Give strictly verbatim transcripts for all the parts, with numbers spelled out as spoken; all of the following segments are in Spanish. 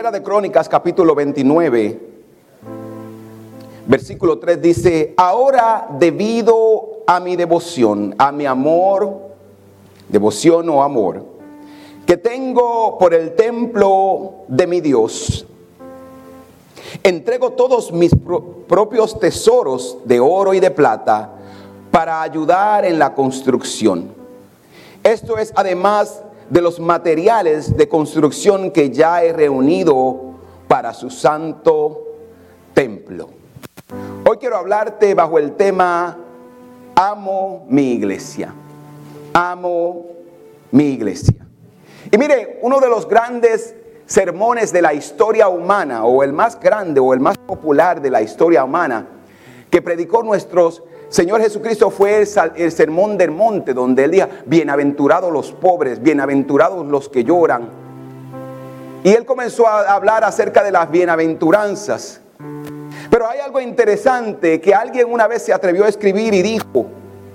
Primera de Crónicas, capítulo veintinueve, versículo tres dice: ahora, debido a mi devoción, a mi amor, devoción o amor, que tengo por el templo de mi Dios, entrego todos mis pro- propios tesoros de oro y de plata para ayudar en la construcción. Esto es además de los materiales de construcción que ya he reunido para su santo templo. Hoy quiero hablarte bajo el tema: amo mi iglesia. Amo mi iglesia. Y mire, uno de los grandes sermones de la historia humana, o el más grande o el más popular de la historia humana, que predicó nuestro Señor Jesucristo, fue el, el sermón del monte, donde él dijo: bienaventurados los pobres, bienaventurados los que lloran. Y él comenzó a hablar acerca de las bienaventuranzas. Pero hay algo interesante que alguien una vez se atrevió a escribir y dijo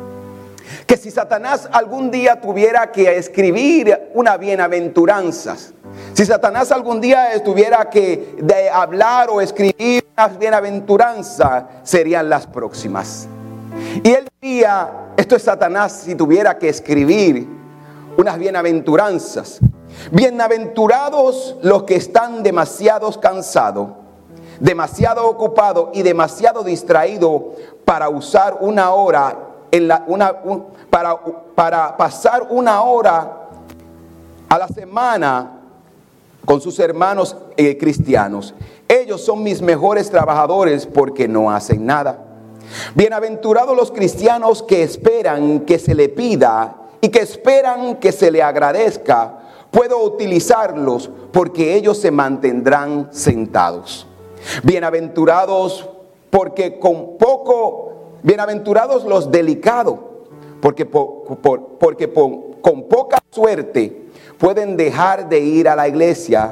que si Satanás algún día tuviera que escribir una bienaventuranza, si Satanás algún día tuviera que de hablar o escribir unas bienaventuranzas, serían las próximas. Y él diría, esto es Satanás si tuviera que escribir unas bienaventuranzas: bienaventurados los que están demasiado cansados, demasiado ocupados y demasiado distraídos para usar una hora en la, una, un, para, para pasar una hora a la semana con sus hermanos eh, cristianos. Ellos son mis mejores trabajadores porque no hacen nada. Bienaventurados los cristianos que esperan que se le pida y que esperan que se le agradezca. Puedo utilizarlos porque ellos se mantendrán sentados. Bienaventurados porque con poco, bienaventurados los delicados, porque, por, por, porque por, con poca suerte pueden dejar de ir a la iglesia.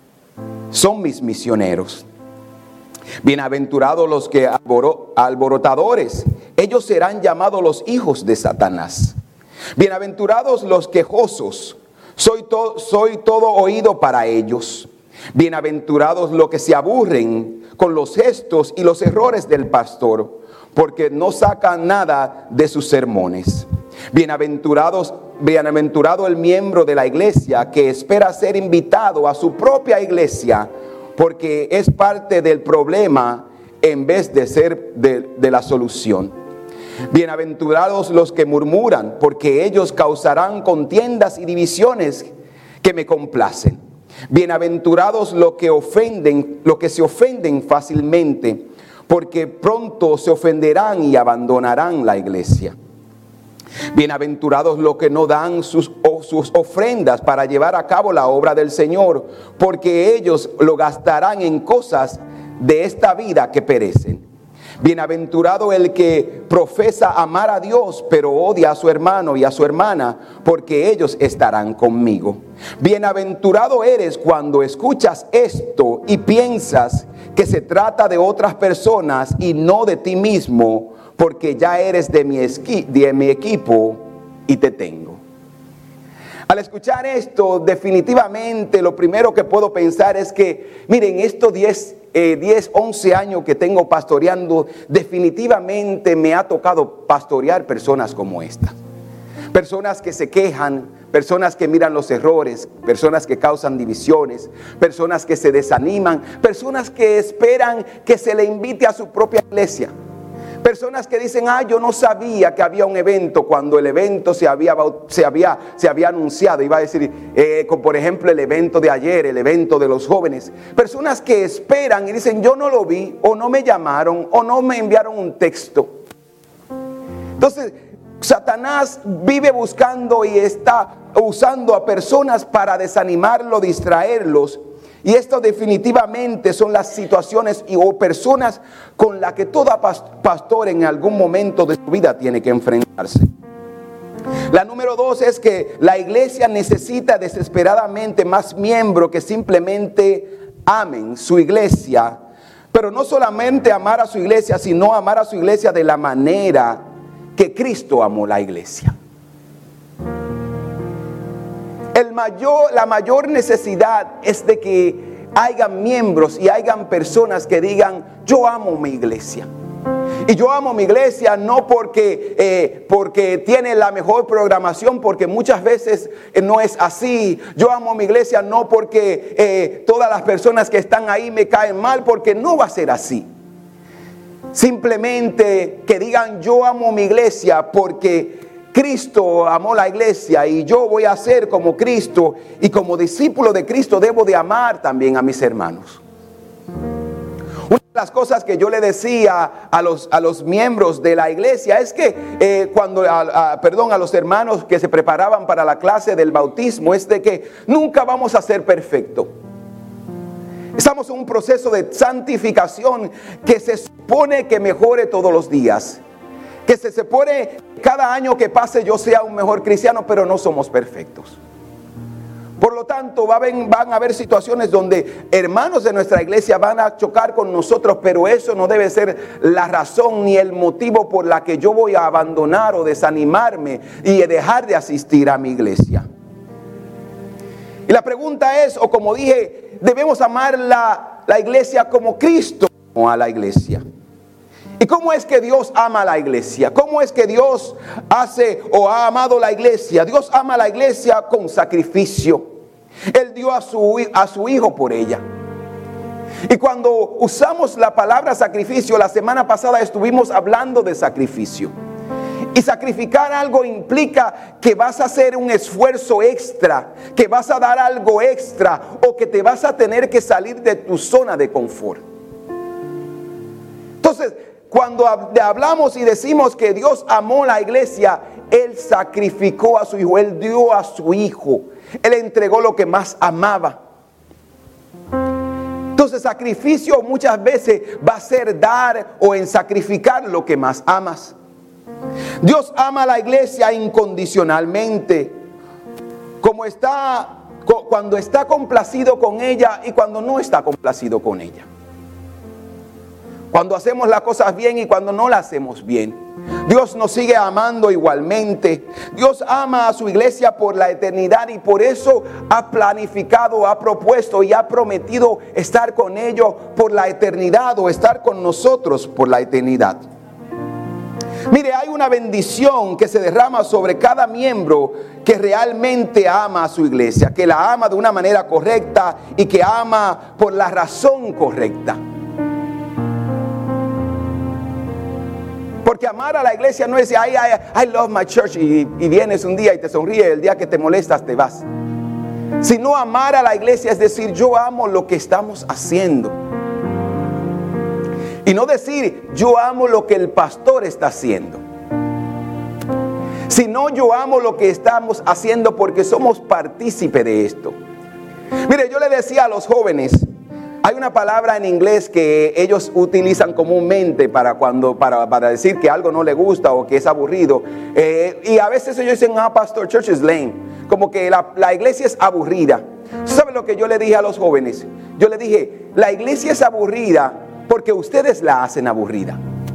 Son mis misioneros. Bienaventurados los que alboro, alborotadores, ellos serán llamados los hijos de Satanás. Bienaventurados los quejosos, soy, to, soy todo oído para ellos. Bienaventurados los que se aburren con los gestos y los errores del pastor, porque no sacan nada de sus sermones. Bienaventurados, bienaventurado el miembro de la iglesia que espera ser invitado a su propia iglesia, porque es parte del problema en vez de ser de, de la solución. Bienaventurados los que murmuran, porque ellos causarán contiendas y divisiones que me complacen. Bienaventurados los que ofenden, los que se ofenden fácilmente, porque pronto se ofenderán y abandonarán la iglesia. Bienaventurados los que no dan sus, o, sus ofrendas para llevar a cabo la obra del Señor, porque ellos lo gastarán en cosas de esta vida que perecen. Bienaventurado el que profesa amar a Dios, pero odia a su hermano y a su hermana, porque ellos estarán conmigo. Bienaventurado eres cuando escuchas esto y piensas que se trata de otras personas y no de ti mismo, porque ya eres de mi, esqui, de mi equipo y te tengo. Al escuchar esto, definitivamente lo primero que puedo pensar es que, miren, estos diez, once años que tengo pastoreando, definitivamente me ha tocado pastorear personas como esta. Personas que se quejan, personas que miran los errores, personas que causan divisiones, personas que se desaniman, personas que esperan que se le invite a su propia iglesia. Personas que dicen, ah, yo no sabía que había un evento cuando el evento se había, se había, se había anunciado. Iba a decir, eh, como por ejemplo el evento de ayer, el evento de los jóvenes. Personas que esperan y dicen, yo no lo vi, o no me llamaron, o no me enviaron un texto. Entonces, Satanás vive buscando y está usando a personas para desanimarlos, distraerlos. Y esto definitivamente son las situaciones y, o personas con las que todo pastor en algún momento de su vida tiene que enfrentarse. La número dos es que la iglesia necesita desesperadamente más miembros que simplemente amen su iglesia. Pero no solamente amar a su iglesia, sino amar a su iglesia de la manera que Cristo amó la iglesia. El mayor, la mayor necesidad es de que hayan miembros y hayan personas que digan, yo amo mi iglesia. Y yo amo mi iglesia no porque, eh, porque tiene la mejor programación, porque muchas veces eh, no es así. Yo amo mi iglesia no porque eh, todas las personas que están ahí me caen mal, porque no va a ser así. Simplemente que digan, yo amo mi iglesia porque Cristo amó la iglesia y yo voy a ser como Cristo, y como discípulo de Cristo debo de amar también a mis hermanos. Una de las cosas que yo le decía a los, a los miembros de la iglesia es que eh, cuando, a, a, perdón, a los hermanos que se preparaban para la clase del bautismo, es de que nunca vamos a ser perfectos. Estamos en un proceso de santificación que se supone que mejore todos los días. Que se supone cada año que pase yo sea un mejor cristiano, pero no somos perfectos. Por lo tanto, va a haber, van a haber situaciones donde hermanos de nuestra iglesia van a chocar con nosotros, pero eso no debe ser la razón ni el motivo por la que yo voy a abandonar o desanimarme y dejar de asistir a mi iglesia. Y la pregunta es, o como dije, debemos amar la, la iglesia como Cristo amó a la iglesia. ¿Y cómo es que Dios ama a la iglesia? ¿Cómo es que Dios hace o ha amado la iglesia? Dios ama a la iglesia con sacrificio. Él dio a su, a su hijo por ella. Y cuando usamos la palabra sacrificio, la semana pasada estuvimos hablando de sacrificio. Y sacrificar algo implica que vas a hacer un esfuerzo extra, que vas a dar algo extra, o que te vas a tener que salir de tu zona de confort. Entonces, cuando hablamos y decimos que Dios amó la iglesia, Él sacrificó a su hijo, Él dio a su hijo, Él entregó lo que más amaba. Entonces, sacrificio muchas veces va a ser dar o en sacrificar lo que más amas. Dios ama a la iglesia incondicionalmente, como está, cuando está complacido con ella y cuando no está complacido con ella. Cuando hacemos las cosas bien y cuando no las hacemos bien. Dios nos sigue amando igualmente. Dios ama a su iglesia por la eternidad y por eso ha planificado, ha propuesto y ha prometido estar con ellos por la eternidad, o estar con nosotros por la eternidad. Mire, hay una bendición que se derrama sobre cada miembro que realmente ama a su iglesia, que la ama de una manera correcta y que ama por la razón correcta. Porque amar a la iglesia no es I, I, I love my church y, y vienes un día y te sonríes, el día que te molestas te vas. Sino amar a la iglesia es decir, yo amo lo que estamos haciendo. Y no decir, yo amo lo que el pastor está haciendo. Sino yo amo lo que estamos haciendo porque somos partícipe de esto. Mire, yo le decía a los jóvenes, hay una palabra en inglés que ellos utilizan comúnmente para, cuando, para, para decir que algo no les gusta o que es aburrido. Eh, y a veces ellos dicen, ah, pastor, church is lame. Como que la, la iglesia es aburrida. ¿Saben lo que yo le dije a los jóvenes? Yo le dije, la iglesia es aburrida porque ustedes la hacen aburrida.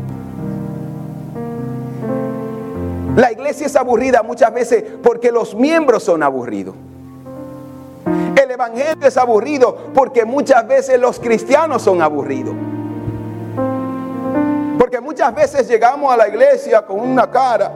La iglesia es aburrida muchas veces porque los miembros son aburridos. El evangelio es aburrido porque muchas veces los cristianos son aburridos. Porque muchas veces llegamos a la iglesia con una cara.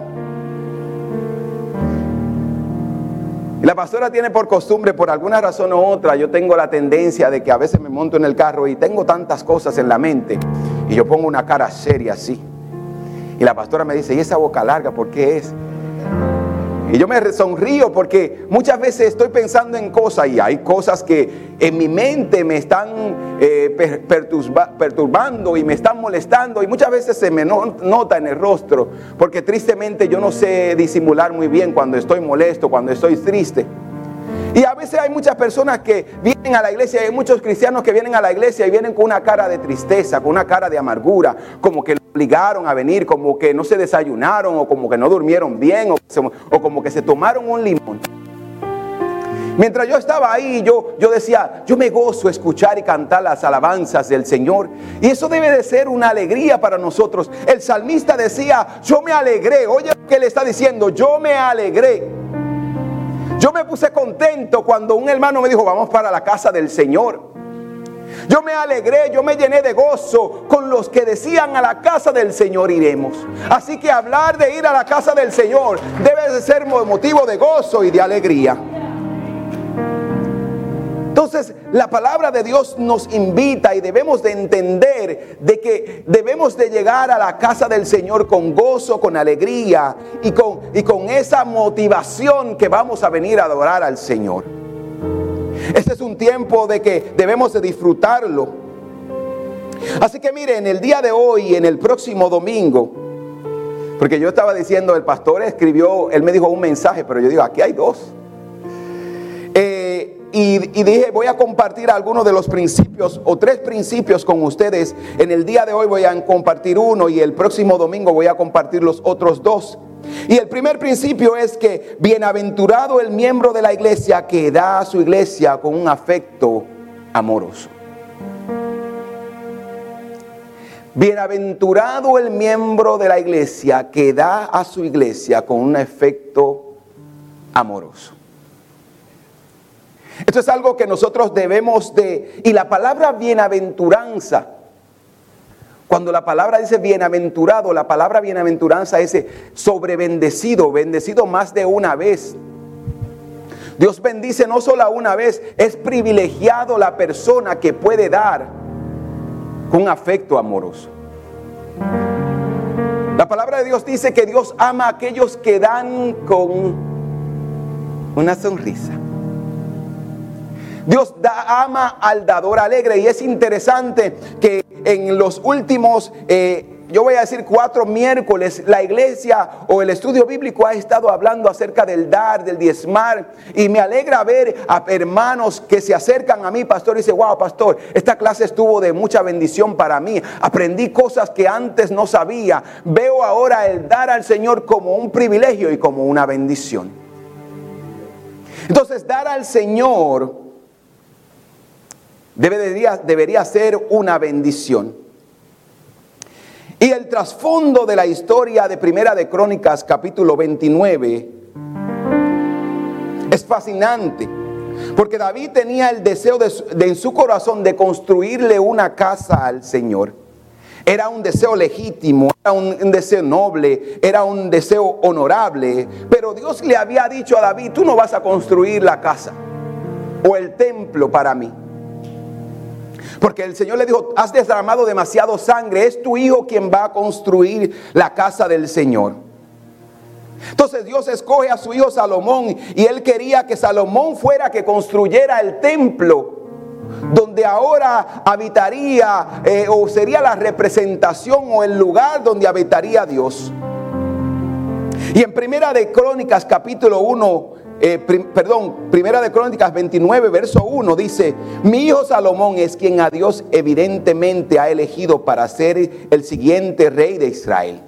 Y la pastora tiene por costumbre, por alguna razón u otra, yo tengo la tendencia de que a veces me monto en el carro y tengo tantas cosas en la mente y yo pongo una cara seria así. Y la pastora me dice, ¿y esa boca larga por qué es? Y yo me sonrío porque muchas veces estoy pensando en cosas y hay cosas que en mi mente me están eh, perturba, perturbando y me están molestando, y muchas veces se me no, nota en el rostro porque tristemente yo no sé disimular muy bien cuando estoy molesto, cuando estoy triste. Y a veces hay muchas personas que vienen a la iglesia, y hay muchos cristianos que vienen a la iglesia y vienen con una cara de tristeza, con una cara de amargura, como que lo obligaron a venir, como que no se desayunaron, o como que no durmieron bien, o, o como que se tomaron un limón. Mientras yo estaba ahí, yo, yo decía, yo me gozo escuchar y cantar las alabanzas del Señor. Y eso debe de ser una alegría para nosotros. El salmista decía, yo me alegré. Oye lo que él está diciendo, yo me alegré. Yo me puse contento cuando un hermano me dijo, vamos para la casa del Señor. Yo me alegré, yo me llené de gozo con los que decían: a la casa del Señor iremos. Así que hablar de ir a la casa del Señor debe de ser motivo de gozo y de alegría. Entonces, la palabra de Dios nos invita y debemos de entender de que debemos de llegar a la casa del Señor con gozo, con alegría y con, y con esa motivación que vamos a venir a adorar al Señor. Este es un tiempo de que debemos de disfrutarlo. Así que mire, en el día de hoy, en el próximo domingo, porque yo estaba diciendo, el pastor escribió, él me dijo un mensaje, pero yo digo, aquí hay dos. Eh, y, y dije, voy a compartir algunos de los principios o tres principios con ustedes. En el día de hoy voy a compartir uno y el próximo domingo voy a compartir los otros dos. Y el primer principio es que bienaventurado el miembro de la iglesia que da a su iglesia con un afecto amoroso. Bienaventurado el miembro de la iglesia que da a su iglesia con un afecto amoroso. Esto es algo que nosotros debemos de... Y la palabra bienaventuranza, cuando la palabra dice bienaventurado, la palabra bienaventuranza es sobrebendecido, bendecido más de una vez. Dios bendice no solo una vez, es privilegiado la persona que puede dar con afecto amoroso. La palabra de Dios dice que Dios ama a aquellos que dan con una sonrisa. Dios da, ama al dador alegre. Y es interesante que en los últimos, eh, yo voy a decir cuatro miércoles, la iglesia o el estudio bíblico ha estado hablando acerca del dar, del diezmar. Y me alegra ver a hermanos que se acercan a mí, pastor, y dice: wow, pastor, esta clase estuvo de mucha bendición para mí. Aprendí cosas que antes no sabía. Veo ahora el dar al Señor como un privilegio y como una bendición. Entonces, dar al Señor Debería, debería ser una bendición. Y el trasfondo de la historia de Primera de Crónicas, capítulo veintinueve, es fascinante. Porque David tenía el deseo de, de, en su corazón de construirle una casa al Señor. Era un deseo legítimo, era un, un deseo noble, era un deseo honorable. Pero Dios le había dicho a David: tú no vas a construir la casa o el templo para mí. Porque el Señor le dijo: has derramado demasiado sangre, es tu hijo quien va a construir la casa del Señor. Entonces Dios escoge a su hijo Salomón, y él quería que Salomón fuera que construyera el templo, donde ahora habitaría eh, o sería la representación o el lugar donde habitaría Dios. Y en Primera de Crónicas capítulo uno, Eh, prim, perdón, Primera de Crónicas veintinueve, verso uno dice: mi hijo Salomón es quien a Dios evidentemente ha elegido para ser el siguiente rey de Israel.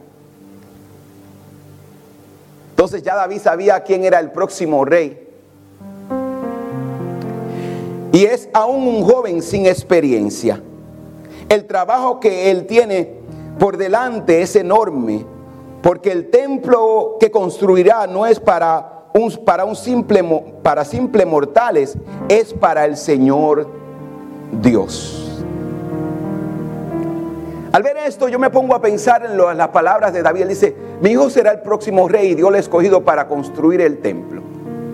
Entonces ya David sabía quién era el próximo rey. Y es aún un joven sin experiencia. El trabajo que él tiene por delante es enorme, porque el templo que construirá no es para Un, para un simple para simple mortales, es para el Señor Dios. Al ver esto, yo me pongo a pensar en, lo, en las palabras de David. Él dice: mi hijo será el próximo rey, y Dios le ha escogido para construir el templo.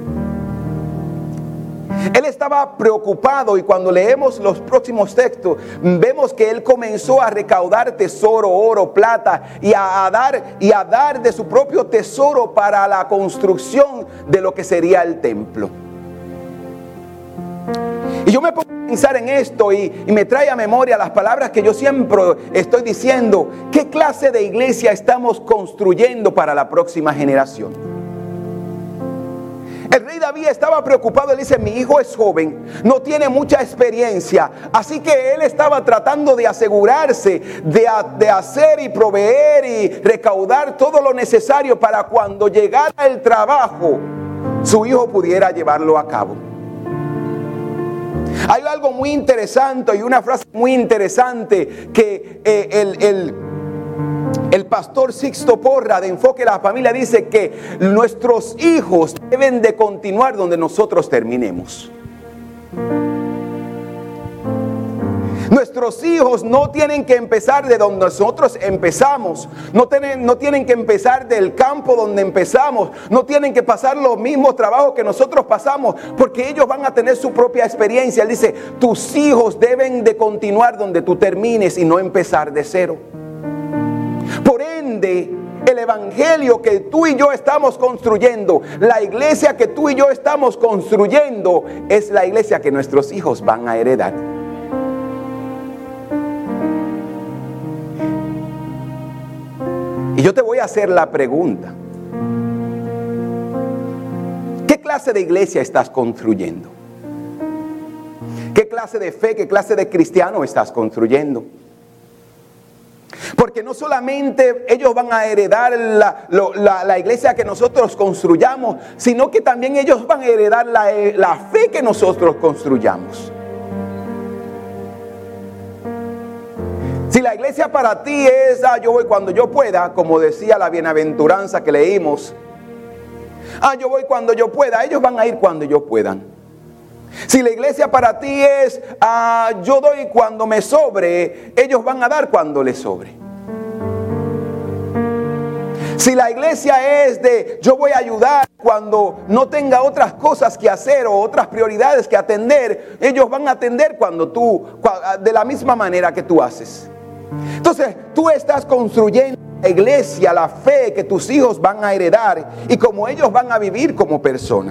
Él estaba preocupado, y cuando leemos los próximos textos vemos que él comenzó a recaudar tesoro, oro, plata, y a, a dar y a dar de su propio tesoro para la construcción de lo que sería el templo. Y yo me pongo a pensar en esto y, y me trae a memoria las palabras que yo siempre estoy diciendo: ¿qué clase de iglesia estamos construyendo para la próxima generación? El rey David estaba preocupado. Él dice: mi hijo es joven, no tiene mucha experiencia. Así que él estaba tratando de asegurarse de, de hacer y proveer y recaudar todo lo necesario para cuando llegara el trabajo, su hijo pudiera llevarlo a cabo. Hay algo muy interesante y una frase muy interesante que eh, el... el El pastor Sixto Porra, de Enfoque a la Familia, dice que nuestros hijos deben de continuar donde nosotros terminemos. Nuestros hijos no tienen que empezar de donde nosotros empezamos, no tienen, no tienen que empezar del campo donde empezamos, no tienen que pasar los mismos trabajos que nosotros pasamos, porque ellos van a tener su propia experiencia. Él dice, tus hijos deben de continuar donde tú termines y no empezar de cero. Por ende, el evangelio que tú y yo estamos construyendo, la iglesia que tú y yo estamos construyendo, es la iglesia que nuestros hijos van a heredar. Y yo te voy a hacer la pregunta: ¿qué clase de iglesia estás construyendo? ¿Qué clase de fe, qué clase de cristiano estás construyendo? Porque no solamente ellos van a heredar la, la, la iglesia que nosotros construyamos, sino que también ellos van a heredar la, la fe que nosotros construyamos. Si la iglesia para ti es, ah, yo voy cuando yo pueda, como decía la bienaventuranza que leímos, ah, yo voy cuando yo pueda, ellos van a ir cuando ellos puedan. Si la iglesia para ti es, ah, yo doy cuando me sobre, ellos van a dar cuando les sobre. Si la iglesia es de, yo voy a ayudar cuando no tenga otras cosas que hacer o otras prioridades que atender, ellos van a atender cuando tú, de la misma manera que tú haces. Entonces, tú estás construyendo la iglesia, la fe que tus hijos van a heredar y como ellos van a vivir como persona.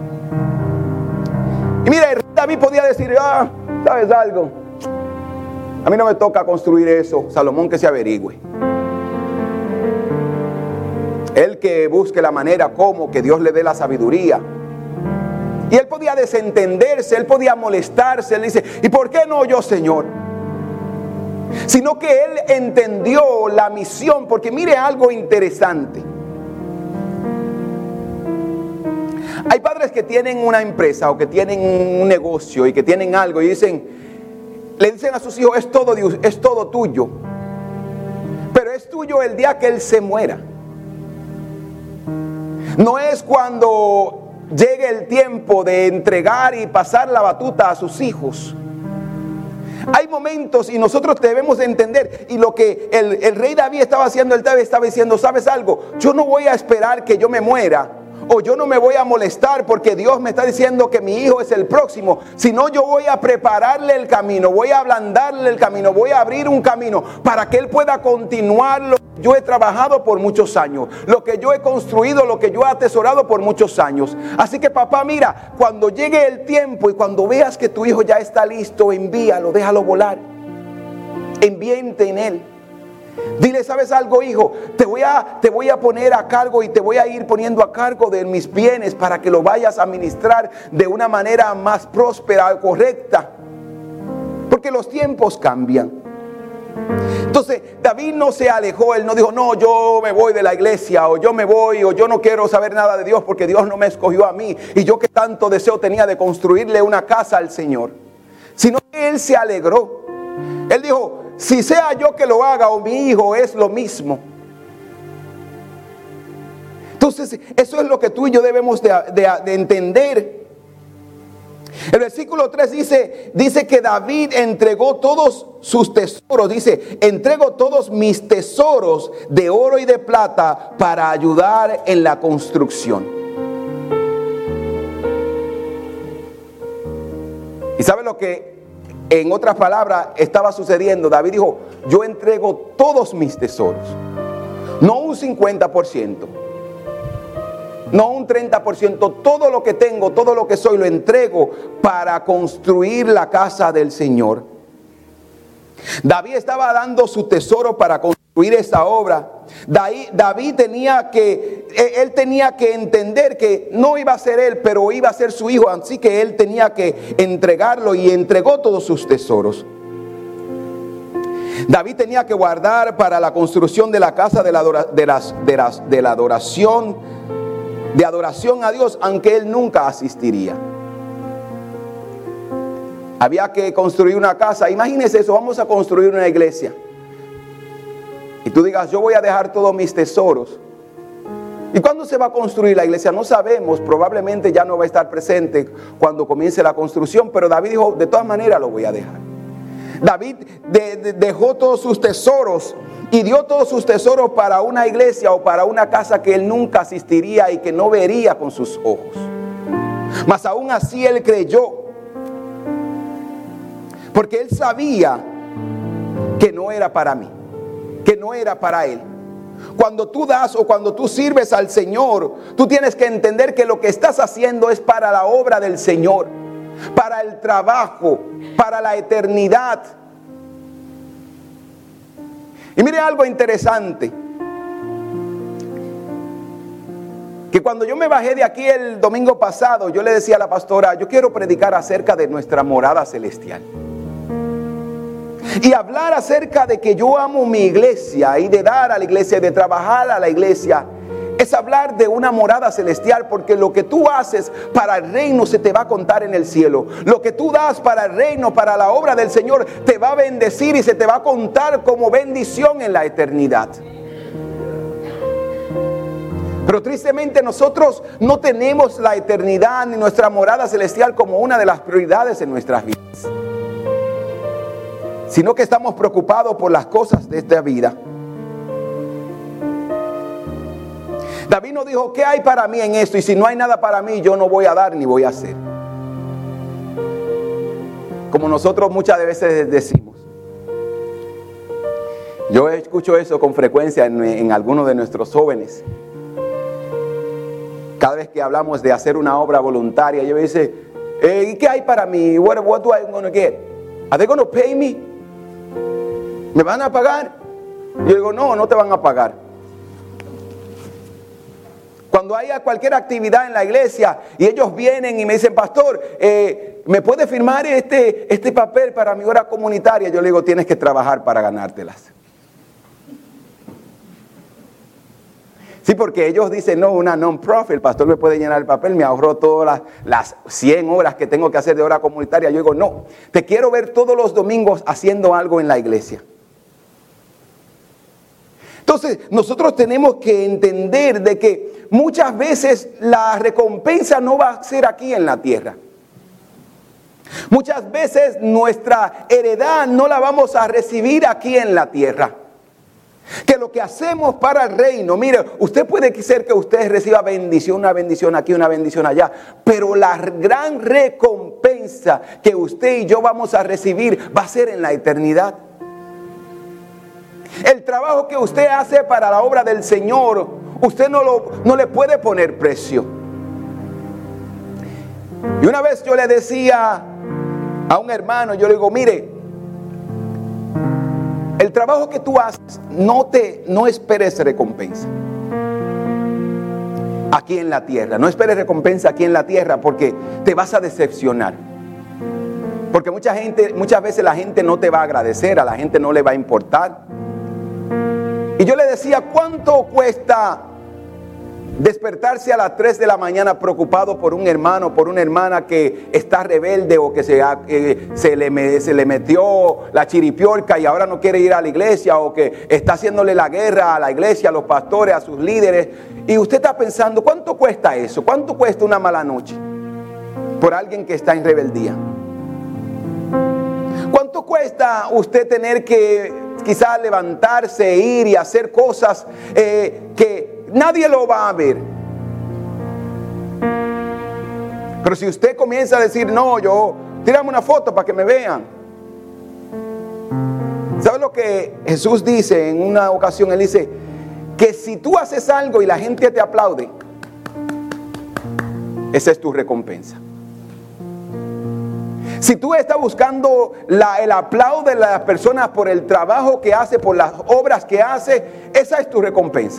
Y mira, David podía decir, ah, ¿sabes algo? A mí no me toca construir eso, Salomón que se averigüe. Él que busque la manera como que Dios le dé la sabiduría. Y él podía desentenderse, él podía molestarse, él dice, ¿y por qué no yo, Señor? Sino que él entendió la misión, porque mire algo interesante. Hay padres que tienen una empresa o que tienen un negocio y que tienen algo y dicen, le dicen a sus hijos, es todo, es todo tuyo. Pero es tuyo el día que él se muera. No es cuando llegue el tiempo de entregar y pasar la batuta a sus hijos. Hay momentos y nosotros debemos de entender, y lo que el, el rey David estaba haciendo, él estaba diciendo, ¿sabes algo? Yo no voy a esperar que yo me muera, o yo no me voy a molestar porque Dios me está diciendo que mi hijo es el próximo, sino yo voy a prepararle el camino, voy a ablandarle el camino, voy a abrir un camino para que él pueda continuar lo que yo he trabajado por muchos años, lo que yo he construido, lo que yo he atesorado por muchos años. Así que papá, mira, cuando llegue el tiempo y cuando veas que tu hijo ya está listo, envíalo, déjalo volar, enviente en él. Dile, ¿sabes algo, hijo? Te voy a, te voy a poner a cargo y te voy a ir poniendo a cargo de mis bienes para que lo vayas a administrar de una manera más próspera, correcta. Porque los tiempos cambian. Entonces, David no se alejó, él no dijo, no, yo me voy de la iglesia, o yo me voy, o yo no quiero saber nada de Dios porque Dios no me escogió a mí, y yo que tanto deseo tenía de construirle una casa al Señor. Sino que él se alegró. Él dijo, si sea yo que lo haga o mi hijo, es lo mismo. Entonces, eso es lo que tú y yo debemos de, de, de entender. El versículo tres dice, dice que David entregó todos sus tesoros. Dice, entrego todos mis tesoros de oro y de plata para ayudar en la construcción. ¿Y sabe lo que en otras palabras estaba sucediendo? David dijo, yo entrego todos mis tesoros, no un cincuenta por ciento, no un treinta por ciento, todo lo que tengo, todo lo que soy, lo entrego para construir la casa del Señor. David estaba dando su tesoro para construir esa obra. David, David tenía que, él tenía que entender que no iba a ser él, pero iba a ser su hijo, así que él tenía que entregarlo y entregó todos sus tesoros. David tenía que guardar para la construcción de la casa de la, de las, de las, de la adoración, de adoración a Dios, aunque él nunca asistiría. Había que construir una casa. Imagínese eso, vamos a construir una iglesia. Y tú digas, yo voy a dejar todos mis tesoros. ¿Y cuándo se va a construir la iglesia? No sabemos, probablemente ya no va a estar presente cuando comience la construcción, pero David dijo, de todas maneras lo voy a dejar. David de, de, dejó todos sus tesoros y dio todos sus tesoros para una iglesia o para una casa que él nunca asistiría y que no vería con sus ojos. Mas aún así él creyó, porque él sabía que no era para mí, que no era para él. Cuando tú das o cuando tú sirves al Señor, tú tienes que entender que lo que estás haciendo es para la obra del Señor, para el trabajo, para la eternidad. Y mire algo interesante, que cuando yo me bajé de aquí el domingo pasado, yo le decía a la pastora, yo quiero predicar acerca de nuestra morada celestial. Y hablar acerca de que yo amo mi iglesia y de dar a la iglesia y de trabajar a la iglesia es hablar de una morada celestial, porque lo que tú haces para el reino se te va a contar en el cielo. Lo que tú das para el reino, para la obra del Señor, te va a bendecir y se te va a contar como bendición en la eternidad. Pero tristemente nosotros no tenemos la eternidad ni nuestra morada celestial como una de las prioridades en nuestras vidas, sino que estamos preocupados por las cosas de esta vida. David nos dijo, ¿qué hay para mí en esto? Y si no hay nada para mí, yo no voy a dar ni voy a hacer. Como nosotros muchas veces decimos. Yo escucho eso con frecuencia en, en algunos de nuestros jóvenes. Cada vez que hablamos de hacer una obra voluntaria, ellos dicen, eh, ¿y qué hay para mí? What, what do I gonna get? Are they gonna pay me? ¿Me van a pagar? Yo digo, no, no te van a pagar. Cuando haya cualquier actividad en la iglesia y ellos vienen y me dicen, pastor, eh, ¿me puede firmar este, este papel para mi hora comunitaria? Yo le digo, tienes que trabajar para ganártelas. Sí, porque ellos dicen, no, una non-profit, el pastor me puede llenar el papel, me ahorró todas las, las cien horas que tengo que hacer de hora comunitaria. Yo digo, no, te quiero ver todos los domingos haciendo algo en la iglesia. Entonces, nosotros tenemos que entender de que muchas veces la recompensa no va a ser aquí en la tierra. Muchas veces nuestra heredad no la vamos a recibir aquí en la tierra. Que lo que hacemos para el reino, mire, usted puede ser que usted reciba bendición, una bendición aquí, una bendición allá, pero la gran recompensa que usted y yo vamos a recibir va a ser en la eternidad. El trabajo que usted hace para la obra del Señor, usted no, lo, no le puede poner precio. Y una vez yo le decía a un hermano, yo le digo, mire, el trabajo que tú haces, no, te, no esperes recompensa aquí en la tierra. No esperes recompensa aquí en la tierra porque te vas a decepcionar. Porque mucha gente, muchas veces la gente no te va a agradecer, a la gente no le va a importar. Y yo le decía, ¿cuánto cuesta despertarse a las tres de la mañana preocupado por un hermano, por una hermana que está rebelde o que se, eh, se, le, se le metió la chiripiorca y ahora no quiere ir a la iglesia, o que está haciéndole la guerra a la iglesia, a los pastores, a sus líderes? Y usted está pensando, ¿cuánto cuesta eso? ¿Cuánto cuesta una mala noche por alguien que está en rebeldía? ¿Cuánto cuesta usted tener que quizás levantarse, ir y hacer cosas eh, que nadie lo va a ver? Pero si usted comienza a decir, no, yo, tírame una foto para que me vean. ¿Sabe lo que Jesús dice en una ocasión? Él dice que si tú haces algo y la gente te aplaude, esa es tu recompensa. Si tú estás buscando la, el aplauso de las personas por el trabajo que hace, por las obras que hace, esa es tu recompensa.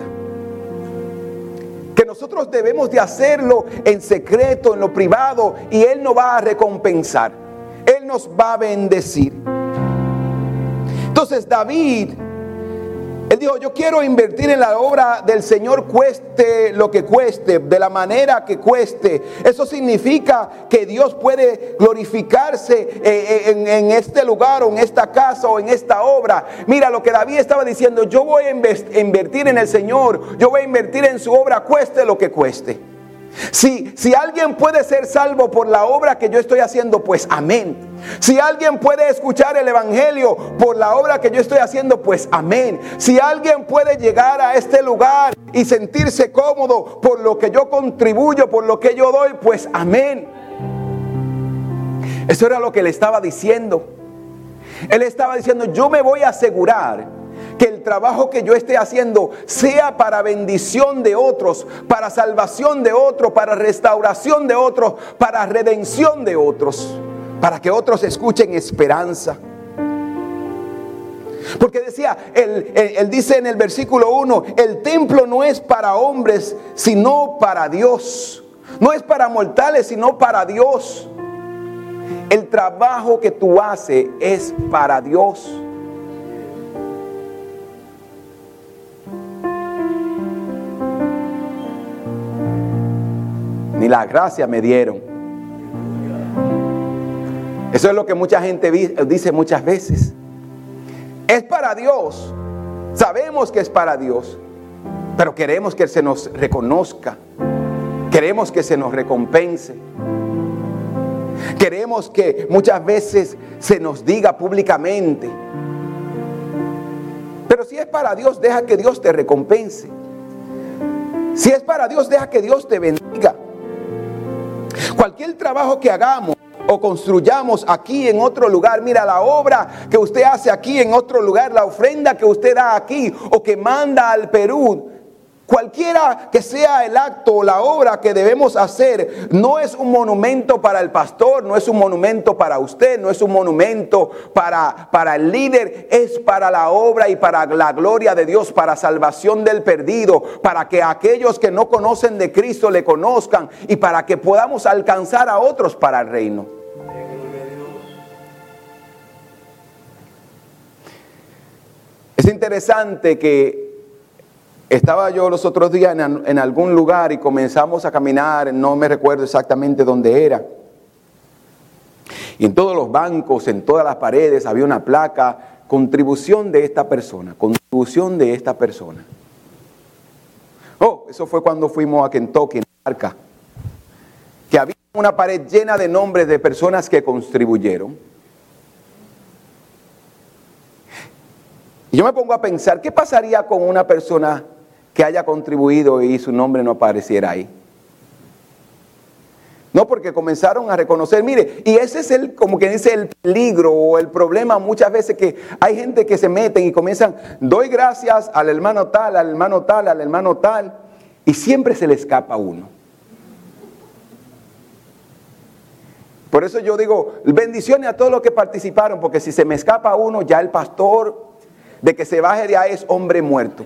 Que nosotros debemos de hacerlo en secreto, en lo privado, y Él nos va a recompensar. Él nos va a bendecir. Entonces David, él dijo, yo quiero invertir en la obra del Señor, cueste lo que cueste, de la manera que cueste. Eso significa que Dios puede glorificarse en, en este lugar, o en esta casa, o en esta obra. Mira lo que David estaba diciendo, yo voy a invertir en el Señor, yo voy a invertir en su obra, cueste lo que cueste. Si, si alguien puede ser salvo por la obra que yo estoy haciendo, pues amén. Si alguien puede escuchar el evangelio por la obra que yo estoy haciendo, pues amén. Si alguien puede llegar a este lugar y sentirse cómodo por lo que yo contribuyo, por lo que yo doy, pues amén. Eso era lo que él estaba diciendo. Él estaba diciendo, yo me voy a asegurar que el trabajo que yo esté haciendo sea para bendición de otros, para salvación de otros, para restauración de otros, para redención de otros, para que otros escuchen esperanza. Porque decía, él, él, él dice en el versículo uno, el templo no es para hombres, sino para Dios. No es para mortales, sino para Dios. El trabajo que tú haces es para Dios. Ni la gracia me dieron. Eso es lo que mucha gente dice muchas veces. Es para Dios. Sabemos que es para Dios. Pero queremos que se nos reconozca. Queremos que se nos recompense. Queremos que muchas veces se nos diga públicamente. Pero si es para Dios, deja que Dios te recompense. Si es para Dios, deja que Dios te bendiga. Cualquier trabajo que hagamos o construyamos aquí en otro lugar, mira, la obra que usted hace aquí en otro lugar, la ofrenda que usted da aquí o que manda al Perú, cualquiera que sea el acto o la obra que debemos hacer, no es un monumento para el pastor, no es un monumento para usted, no es un monumento para, para el líder, es para la obra y para la gloria de Dios, para salvación del perdido, para que aquellos que no conocen de Cristo le conozcan y para que podamos alcanzar a otros para el reino. Es interesante que estaba yo los otros días en, en algún lugar y comenzamos a caminar, no me recuerdo exactamente dónde era. Y en todos los bancos, en todas las paredes había una placa, contribución de esta persona, contribución de esta persona. Oh, eso fue cuando fuimos a Kentucky, en Arca, que había una pared llena de nombres de personas que contribuyeron. Y yo me pongo a pensar, ¿qué pasaría con una persona que haya contribuido y su nombre no apareciera ahí? No, porque comenzaron a reconocer, mire, y ese es el, como que dice, el peligro o el problema muchas veces, que hay gente que se meten y comienzan, doy gracias al hermano tal, al hermano tal, al hermano tal, y siempre se le escapa a uno. Por eso yo digo, bendiciones a todos los que participaron, porque si se me escapa uno, ya el pastor de que se baje de ahí es hombre muerto.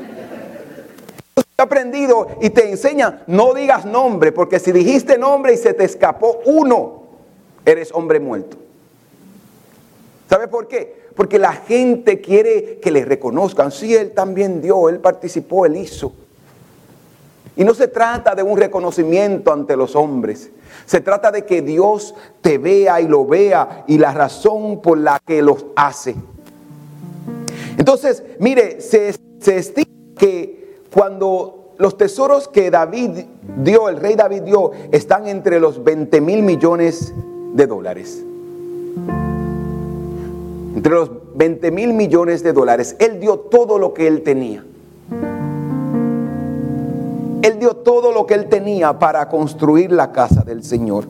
He aprendido y te enseña, no digas nombre, porque si dijiste nombre y se te escapó uno, eres hombre muerto. ¿Sabe por qué? Porque la gente quiere que le reconozcan. Sí, él también dio, él participó, él hizo. Y no se trata de un reconocimiento ante los hombres. Se trata de que Dios te vea y lo vea y la razón por la que los hace. Entonces, mire, se, se estima que cuando los tesoros que David dio, el rey David dio, están entre los veinte mil millones de dólares. Entre los veinte mil millones de dólares. Él dio todo lo que él tenía. Él dio todo lo que él tenía para construir la casa del Señor.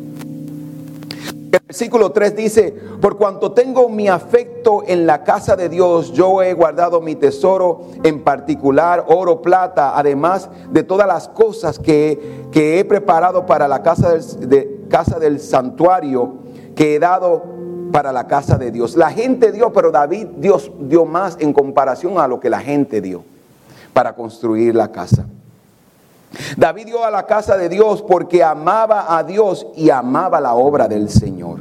El versículo tres dice, por cuanto tengo mi afecto en la casa de Dios, yo he guardado mi tesoro, en particular oro, plata, además de todas las cosas que, que he preparado para la casa del, de, casa del santuario que he dado para la casa de Dios. La gente dio, pero David Dios dio más en comparación a lo que la gente dio para construir la casa. David dio a la casa de Dios porque amaba a Dios y amaba la obra del Señor.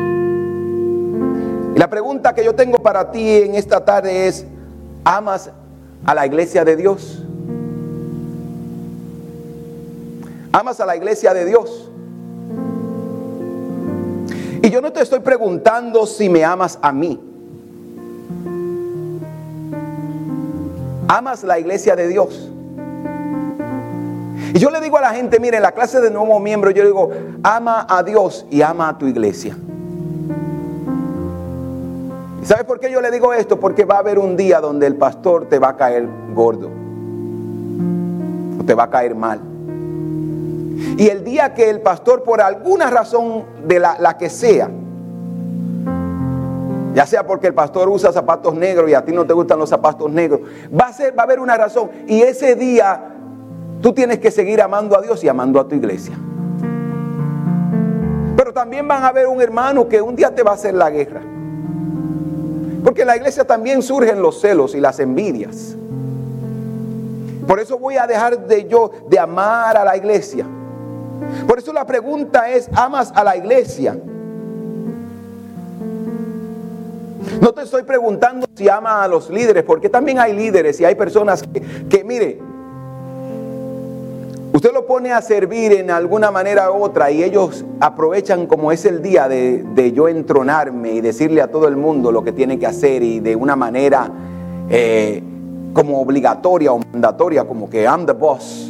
Y la pregunta que yo tengo para ti en esta tarde es, ¿amas a la iglesia de Dios? ¿Amas a la iglesia de Dios? Y yo no te estoy preguntando si me amas a mí. ¿Amas la iglesia de Dios? Y yo le digo a la gente, mire, en la clase de nuevo miembro, yo le digo, ama a Dios y ama a tu iglesia. ¿Y sabes por qué yo le digo esto? Porque va a haber un día donde el pastor te va a caer gordo, o te va a caer mal. Y el día que el pastor, por alguna razón de la, la que sea, ya sea porque el pastor usa zapatos negros y a ti no te gustan los zapatos negros, va a ser, va a haber una razón. Y ese día tú tienes que seguir amando a Dios y amando a tu iglesia. Pero también van a haber un hermano que un día te va a hacer la guerra. Porque en la iglesia también surgen los celos y las envidias. Por eso voy a dejar de yo de amar a la iglesia. Por eso la pregunta es, ¿amas a la iglesia? No te estoy preguntando si amas a los líderes, porque también hay líderes y hay personas que, que mire, usted lo pone a servir en alguna manera u otra y ellos aprovechan como es el día de, de yo entronarme y decirle a todo el mundo lo que tiene que hacer y de una manera eh, como obligatoria o mandatoria, como que I'm the boss.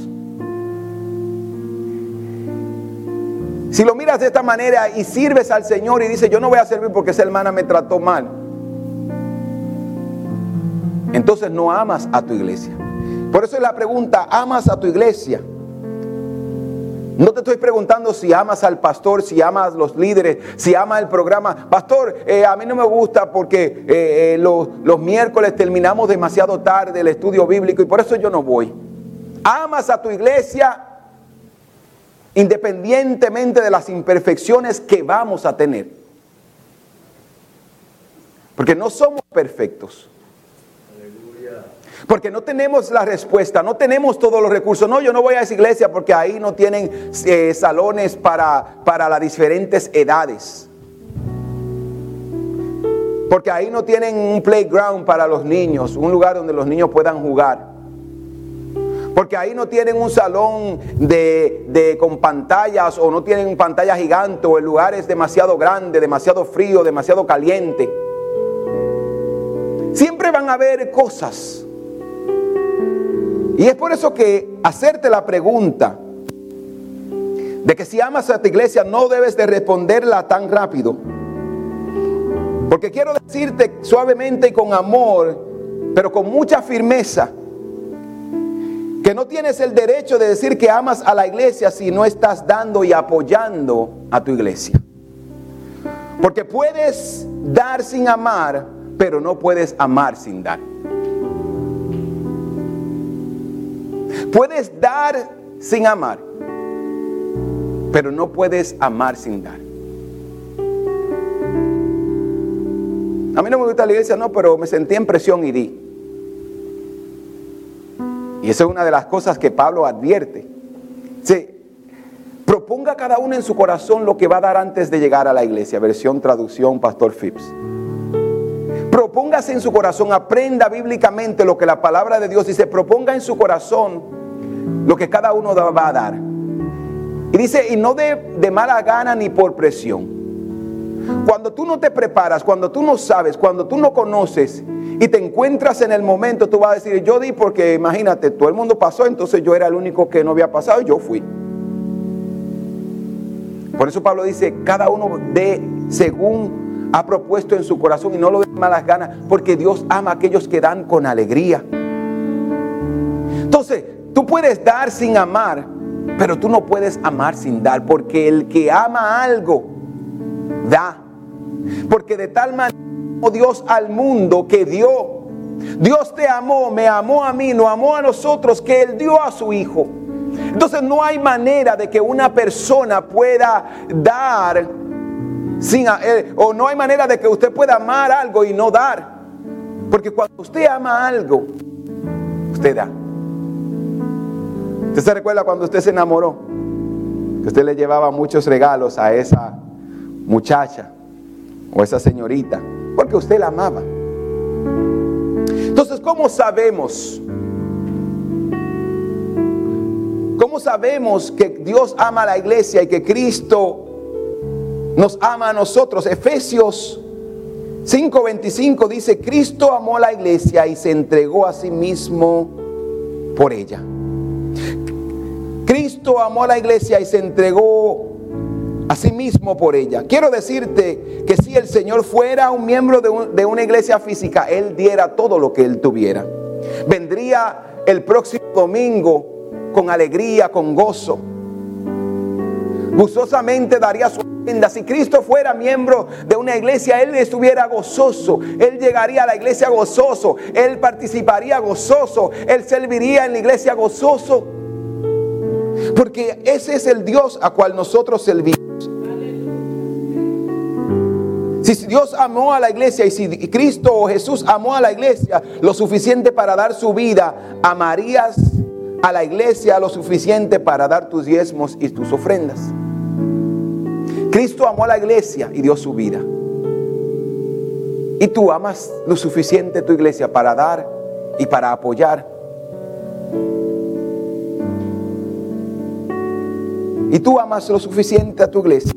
Si lo miras de esta manera y sirves al Señor y dices, yo no voy a servir porque esa hermana me trató mal, entonces no amas a tu iglesia. Por eso es la pregunta, ¿amas a tu iglesia? No te estoy preguntando si amas al pastor, si amas a los líderes, si amas el programa. Pastor, eh, a mí no me gusta porque eh, eh, los, los miércoles terminamos demasiado tarde el estudio bíblico y por eso yo no voy. ¿Amas a tu iglesia? Independientemente de las imperfecciones que vamos a tener. Porque no somos perfectos. Aleluya. Porque no tenemos la respuesta, no tenemos todos los recursos. No, yo no voy a esa iglesia porque ahí no tienen eh, salones para, para las diferentes edades. Porque ahí no tienen un playground para los niños, un lugar donde los niños puedan jugar. Porque ahí no tienen un salón de, de, con pantallas o no tienen pantalla gigante o el lugar es demasiado grande, demasiado frío, demasiado caliente. Siempre van a haber cosas. Y es por eso que hacerte la pregunta de que si amas a tu iglesia no debes de responderla tan rápido. Porque quiero decirte suavemente y con amor, pero con mucha firmeza, que no tienes el derecho de decir que amas a la iglesia si no estás dando y apoyando a tu iglesia. Porque puedes dar sin amar, pero no puedes amar sin dar. Puedes dar sin amar, pero no puedes amar sin dar. A mí no me gusta la iglesia, no, pero me sentí en presión y di. Y esa es una de las cosas que Pablo advierte. Sí, proponga cada uno en su corazón lo que va a dar antes de llegar a la iglesia. Versión traducción Pastor Phipps. Propóngase en su corazón, aprenda bíblicamente lo que la palabra de Dios dice. Proponga en su corazón lo que cada uno va a dar. Y dice, y no de, de mala gana ni por presión. Cuando tú no te preparas, cuando tú no sabes, cuando tú no conoces y te encuentras en el momento, tú vas a decir, yo di porque imagínate, todo el mundo pasó, entonces yo era el único que no había pasado y yo fui. Por eso Pablo dice, cada uno dé según ha propuesto en su corazón y no lo dé malas ganas, porque Dios ama a aquellos que dan con alegría. Entonces, tú puedes dar sin amar, pero tú no puedes amar sin dar, porque el que ama algo, da. Porque de tal manera amó Dios al mundo que dio. Dios te amó, me amó a mí, nos amó a nosotros, que Él dio a su Hijo. Entonces no hay manera de que una persona pueda dar sin, eh, o no hay manera de que usted pueda amar algo y no dar. Porque cuando usted ama algo, usted da. ¿Usted se recuerda cuando usted se enamoró? Que usted le llevaba muchos regalos a esa muchacha o esa señorita, porque usted la amaba. Entonces, ¿cómo sabemos? ¿Cómo sabemos que Dios ama a la iglesia y que Cristo nos ama a nosotros? Efesios cinco veinticinco dice, Cristo amó a la iglesia y se entregó a sí mismo por ella. Cristo amó a la iglesia y se entregó a sí mismo por ella. Quiero decirte que si el Señor fuera un miembro de, un, de una iglesia física, Él diera todo lo que Él tuviera. Vendría el próximo domingo con alegría, con gozo. Gozosamente daría su ofrenda. Si Cristo fuera miembro de una iglesia, Él estuviera gozoso. Él llegaría a la iglesia gozoso. Él participaría gozoso. Él serviría en la iglesia gozoso. Porque ese es el Dios a cual nosotros servimos. Si Dios amó a la iglesia y si Cristo o Jesús amó a la iglesia lo suficiente para dar su vida, amarías a la iglesia lo suficiente para dar tus diezmos y tus ofrendas. Cristo amó a la iglesia y dio su vida. Y tú amas lo suficiente a tu iglesia para dar y para apoyar. Y tú amas lo suficiente a tu iglesia.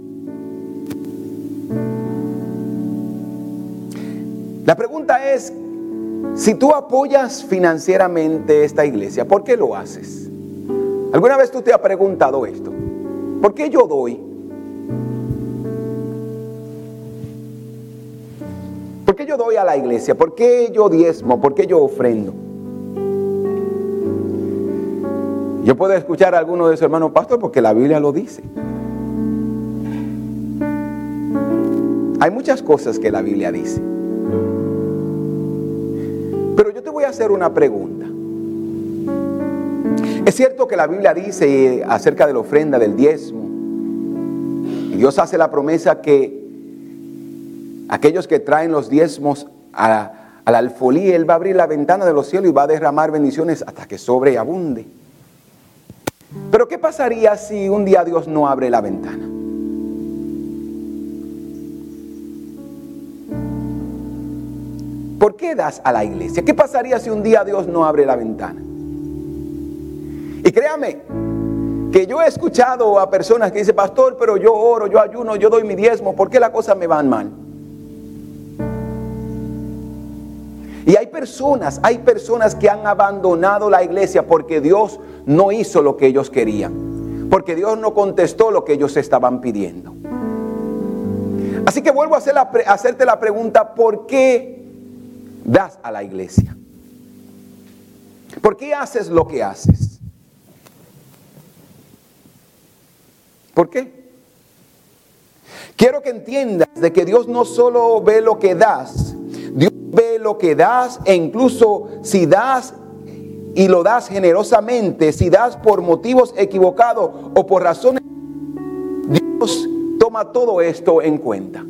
La pregunta es, si tú apoyas financieramente esta iglesia, ¿por qué lo haces? ¿Alguna vez tú te has preguntado esto? ¿Por qué yo doy? ¿Por qué yo doy a la iglesia? ¿Por qué yo diezmo? ¿Por qué yo ofrendo? Yo puedo escuchar a alguno de sus hermanos, pastor, porque la Biblia lo dice. Hay muchas cosas que la Biblia dice. Pero yo te voy a hacer una pregunta. Es cierto que la Biblia dice acerca de la ofrenda, del diezmo. Y Dios hace la promesa que aquellos que traen los diezmos a, a la alfolía, Él va a abrir la ventana de los cielos y va a derramar bendiciones hasta que sobreabunde. Pero ¿qué pasaría si un día Dios no abre la ventana? ¿Por qué das a la iglesia? ¿Qué pasaría si un día Dios no abre la ventana? Y créame que yo he escuchado a personas que dicen, pastor, pero yo oro, yo ayuno, yo doy mi diezmo, ¿por qué las cosas me van mal? Y hay personas, hay personas que han abandonado la iglesia porque Dios no hizo lo que ellos querían, porque Dios no contestó lo que ellos estaban pidiendo. Así que vuelvo a, hacer la, a hacerte la pregunta, ¿por qué das a la iglesia? ¿Por qué haces lo que haces? ¿Por qué? Quiero que entiendas de que Dios no solo ve lo que das, Dios ve lo que das, e incluso si das y lo das generosamente, si das por motivos equivocados o por razones, Dios toma todo esto en cuenta.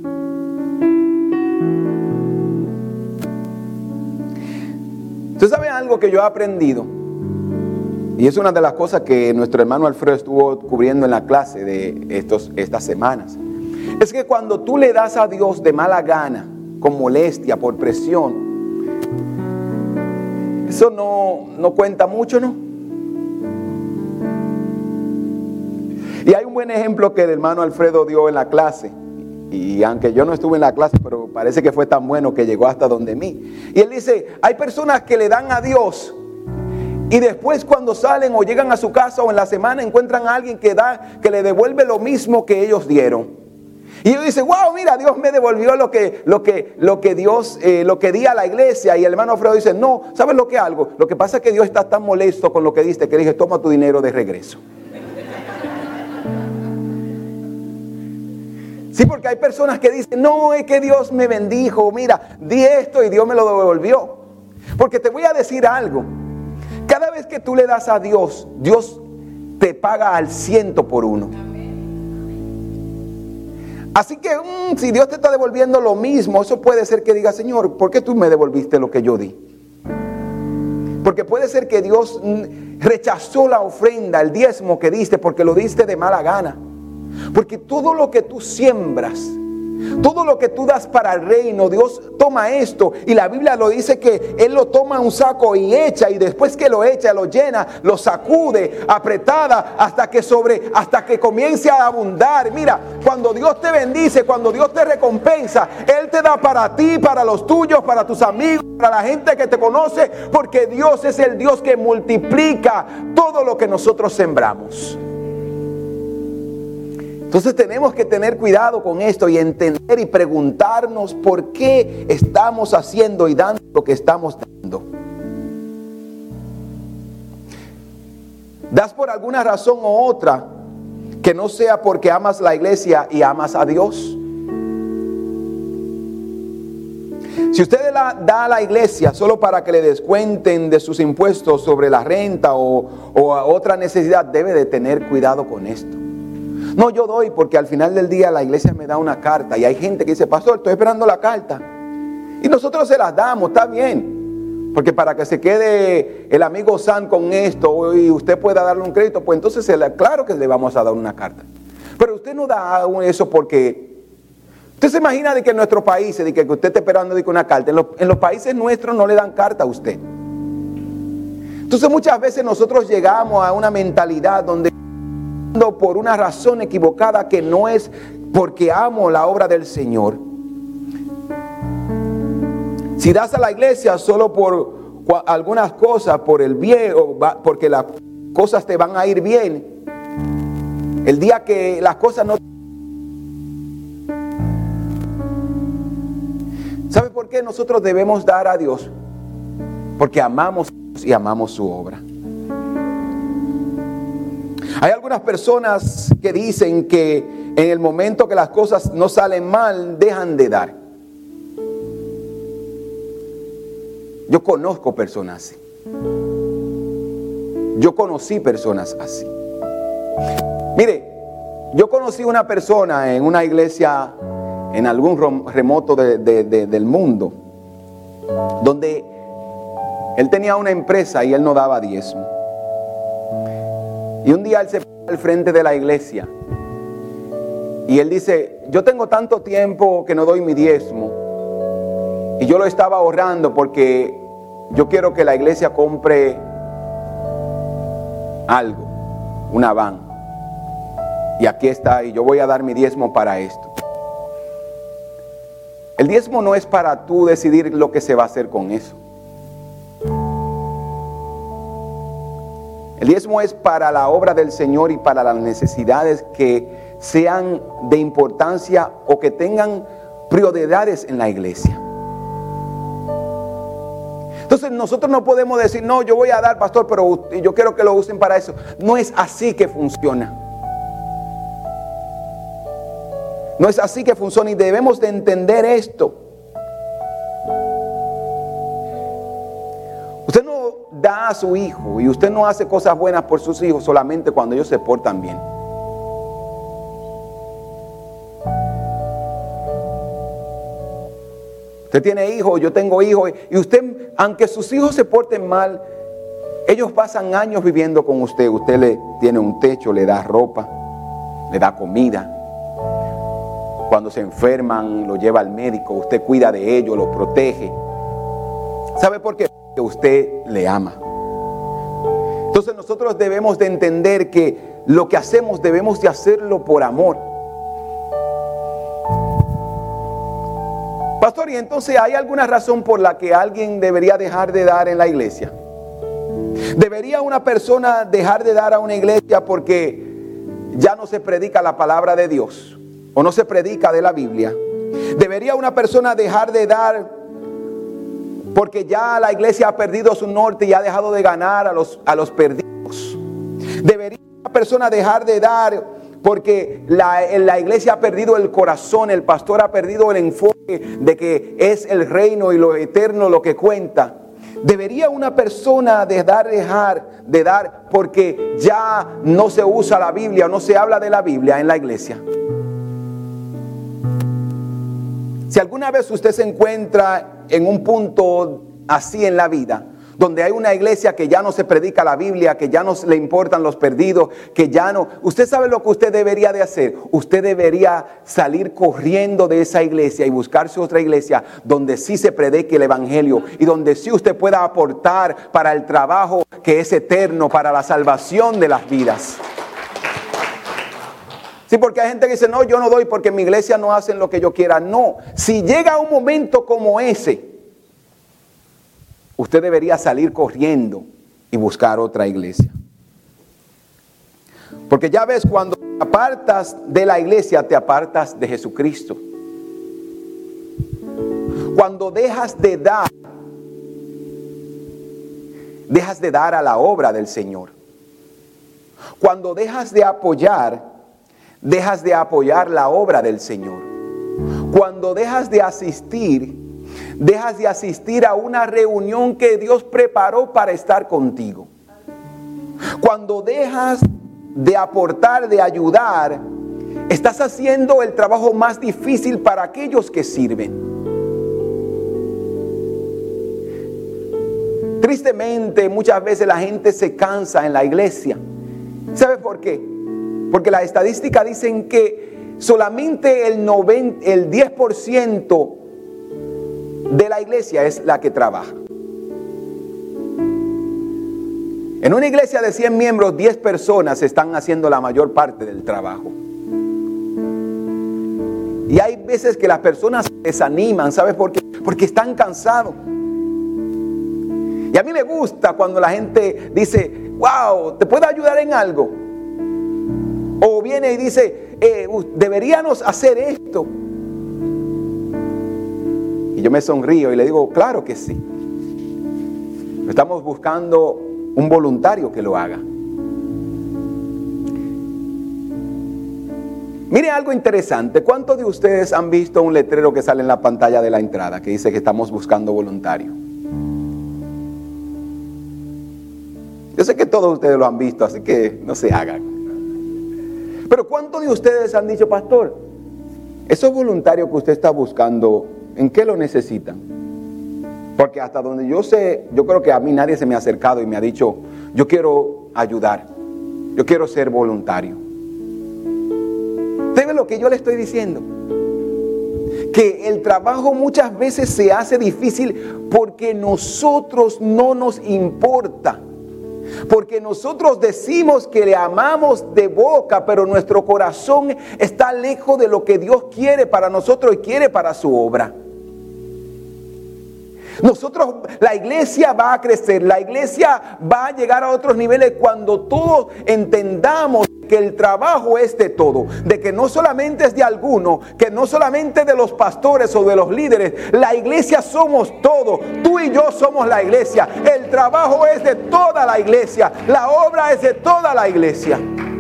¿Usted sabe algo que yo he aprendido? Y es una de las cosas que nuestro hermano Alfredo estuvo cubriendo en la clase de estos, estas semanas. Es que cuando tú le das a Dios de mala gana, con molestia, por presión, eso no, no cuenta mucho, ¿no? Y hay un buen ejemplo que el hermano Alfredo dio en la clase. Y aunque yo no estuve en la clase, pero parece que fue tan bueno que llegó hasta donde mí. Y él dice, hay personas que le dan a Dios y después cuando salen o llegan a su casa o en la semana encuentran a alguien que da, que le devuelve lo mismo que ellos dieron. Y ellos dicen, wow, mira, Dios me devolvió lo que, lo que, lo que Dios, eh, lo que di a la iglesia. Y el hermano Alfredo dice, no, ¿sabes lo que algo? Lo que pasa es que Dios está tan molesto con lo que diste que dije, toma tu dinero de regreso. Sí, porque hay personas que dicen, no, es que Dios me bendijo, mira, di esto y Dios me lo devolvió. Porque te voy a decir algo, cada vez que tú le das a Dios, Dios te paga al ciento por uno. Así que mmm, si Dios te está devolviendo lo mismo, eso puede ser que diga, Señor, ¿por qué tú me devolviste lo que yo di? Porque puede ser que Dios mmm, rechazó la ofrenda, el diezmo que diste porque lo diste de mala gana. Porque todo lo que tú siembras, Todo lo que tú das para el reino, Dios toma esto, y la Biblia lo dice que Él lo toma en un saco y echa, y después que lo echa, lo llena, lo sacude, apretada, hasta que sobre, hasta que comience a abundar. Mira, cuando Dios te bendice, cuando Dios te recompensa, Él te da para ti, para los tuyos, para tus amigos, para la gente que te conoce, porque Dios es el Dios que multiplica todo lo que nosotros sembramos. Entonces tenemos que tener cuidado con esto y entender y preguntarnos por qué estamos haciendo y dando lo que estamos dando. ¿Das por alguna razón u otra que no sea porque amas la iglesia y amas a Dios? Si usted la, da a la iglesia solo para que le descuenten de sus impuestos sobre la renta o, o a otra necesidad, debe de tener cuidado con esto. No, yo doy porque al final del día la iglesia me da una carta, y hay gente que dice: pastor, estoy esperando la carta, y nosotros se las damos, está bien, porque para que se quede el amigo San con esto y usted pueda darle un crédito, pues entonces claro que le vamos a dar una carta. Pero usted no da eso porque usted se imagina de que en nuestros países, de que usted está esperando de que una carta, en los, en los países nuestros no le dan carta a usted. Entonces muchas veces nosotros llegamos a una mentalidad donde por una razón equivocada, que no es porque amo la obra del Señor. Si das a la iglesia solo por algunas cosas, por el bien, o porque las cosas te van a ir bien, el día que las cosas no... ¿Sabe por qué nosotros debemos dar a Dios? Porque amamos a Dios y amamos su obra. Hay algunas personas que dicen que en el momento que las cosas no salen mal, dejan de dar. Yo conozco personas así. Yo conocí personas así. Mire, yo conocí una persona en una iglesia en algún remoto de, de, de, del mundo, donde él tenía una empresa y él no daba diezmo. Y un día él se paró al frente de la iglesia y él dice: yo tengo tanto tiempo que no doy mi diezmo, y yo lo estaba ahorrando porque yo quiero que la iglesia compre algo, una van, y aquí está, y yo voy a dar mi diezmo para esto. El diezmo no es para tú decidir lo que se va a hacer con eso. El diezmo es para la obra del Señor y para las necesidades que sean de importancia o que tengan prioridades en la iglesia. Entonces nosotros no podemos decir: no, yo voy a dar, pastor, pero yo quiero que lo usen para eso. No es así que funciona. No es así que funciona, y debemos de entender esto. Usted no da a su hijo y usted no hace cosas buenas por sus hijos solamente cuando ellos se portan bien. Usted tiene hijos, yo tengo hijos, y usted, aunque sus hijos se porten mal, ellos pasan años viviendo con usted. Usted le tiene un techo, le da ropa, le da comida. Cuando se enferman, lo lleva al médico, usted cuida de ellos, los protege. ¿Sabe por qué? Porque usted le ama. Entonces nosotros debemos de entender que lo que hacemos debemos de hacerlo por amor. Pastor, ¿y entonces hay alguna razón por la que alguien debería dejar de dar en la iglesia? ¿Debería una persona dejar de dar a una iglesia porque ya no se predica la palabra de Dios o no se predica de la Biblia? ¿Debería una persona dejar de dar porque ya la iglesia ha perdido su norte y ha dejado de ganar a los, a los perdidos? ¿Debería una persona dejar de dar porque la, la iglesia ha perdido el corazón, el pastor ha perdido el enfoque de que es el reino y lo eterno lo que cuenta? ¿Debería una persona de dar, dejar de dar porque ya no se usa la Biblia o no se habla de la Biblia en la iglesia? Si alguna vez usted se encuentra en un punto así en la vida, donde hay una iglesia que ya no se predica la Biblia, que ya no le importan los perdidos, que ya no... Usted sabe lo que usted debería de hacer. Usted debería salir corriendo de esa iglesia y buscarse otra iglesia donde sí se predique el evangelio y donde sí usted pueda aportar para el trabajo que es eterno, para la salvación de las vidas. Sí, porque hay gente que dice, no, yo no doy porque en mi iglesia no hacen lo que yo quiera. No, si llega un momento como ese, usted debería salir corriendo y buscar otra iglesia. Porque ya ves, cuando te apartas de la iglesia, te apartas de Jesucristo. Cuando dejas de dar, dejas de dar a la obra del Señor. Cuando dejas de apoyar, dejas de apoyar la obra del Señor. Cuando dejas de asistir, dejas de asistir a una reunión que Dios preparó para estar contigo. Cuando dejas de aportar, de ayudar, estás haciendo el trabajo más difícil para aquellos que sirven. Tristemente, muchas veces la gente se cansa en la iglesia. ¿Sabe por qué? Porque las estadísticas dicen que solamente el, noventa, el diez por ciento de la iglesia es la que trabaja. En una iglesia de cien miembros, diez personas están haciendo la mayor parte del trabajo. Y hay veces que las personas se desaniman, ¿sabes por qué? Porque están cansados. Y a mí me gusta cuando la gente dice, wow, ¿te puedo ayudar en algo? O viene y dice, eh, deberíamos hacer esto. Y yo me sonrío y le digo, claro que sí. Estamos buscando un voluntario que lo haga. Mire algo interesante. ¿Cuántos de ustedes han visto un letrero que sale en la pantalla de la entrada que dice que estamos buscando voluntario? Yo sé que todos ustedes lo han visto, así que no se hagan. Pero ¿cuántos de ustedes han dicho, pastor, esos voluntarios que usted está buscando, ¿en qué lo necesitan? Porque hasta donde yo sé, yo creo que a mí nadie se me ha acercado y me ha dicho, yo quiero ayudar, yo quiero ser voluntario. ¿Usted ve lo que yo le estoy diciendo? Que el trabajo muchas veces se hace difícil porque nosotros no nos importa. Porque nosotros decimos que le amamos de boca, pero nuestro corazón está lejos de lo que Dios quiere para nosotros y quiere para su obra. Nosotros, la iglesia va a crecer, la iglesia va a llegar a otros niveles cuando todos entendamos que el trabajo es de todo, de que no solamente es de alguno, que no solamente de los pastores o de los líderes, la iglesia somos todos, tú y yo somos la iglesia, el trabajo es de toda la iglesia, la obra es de toda la iglesia.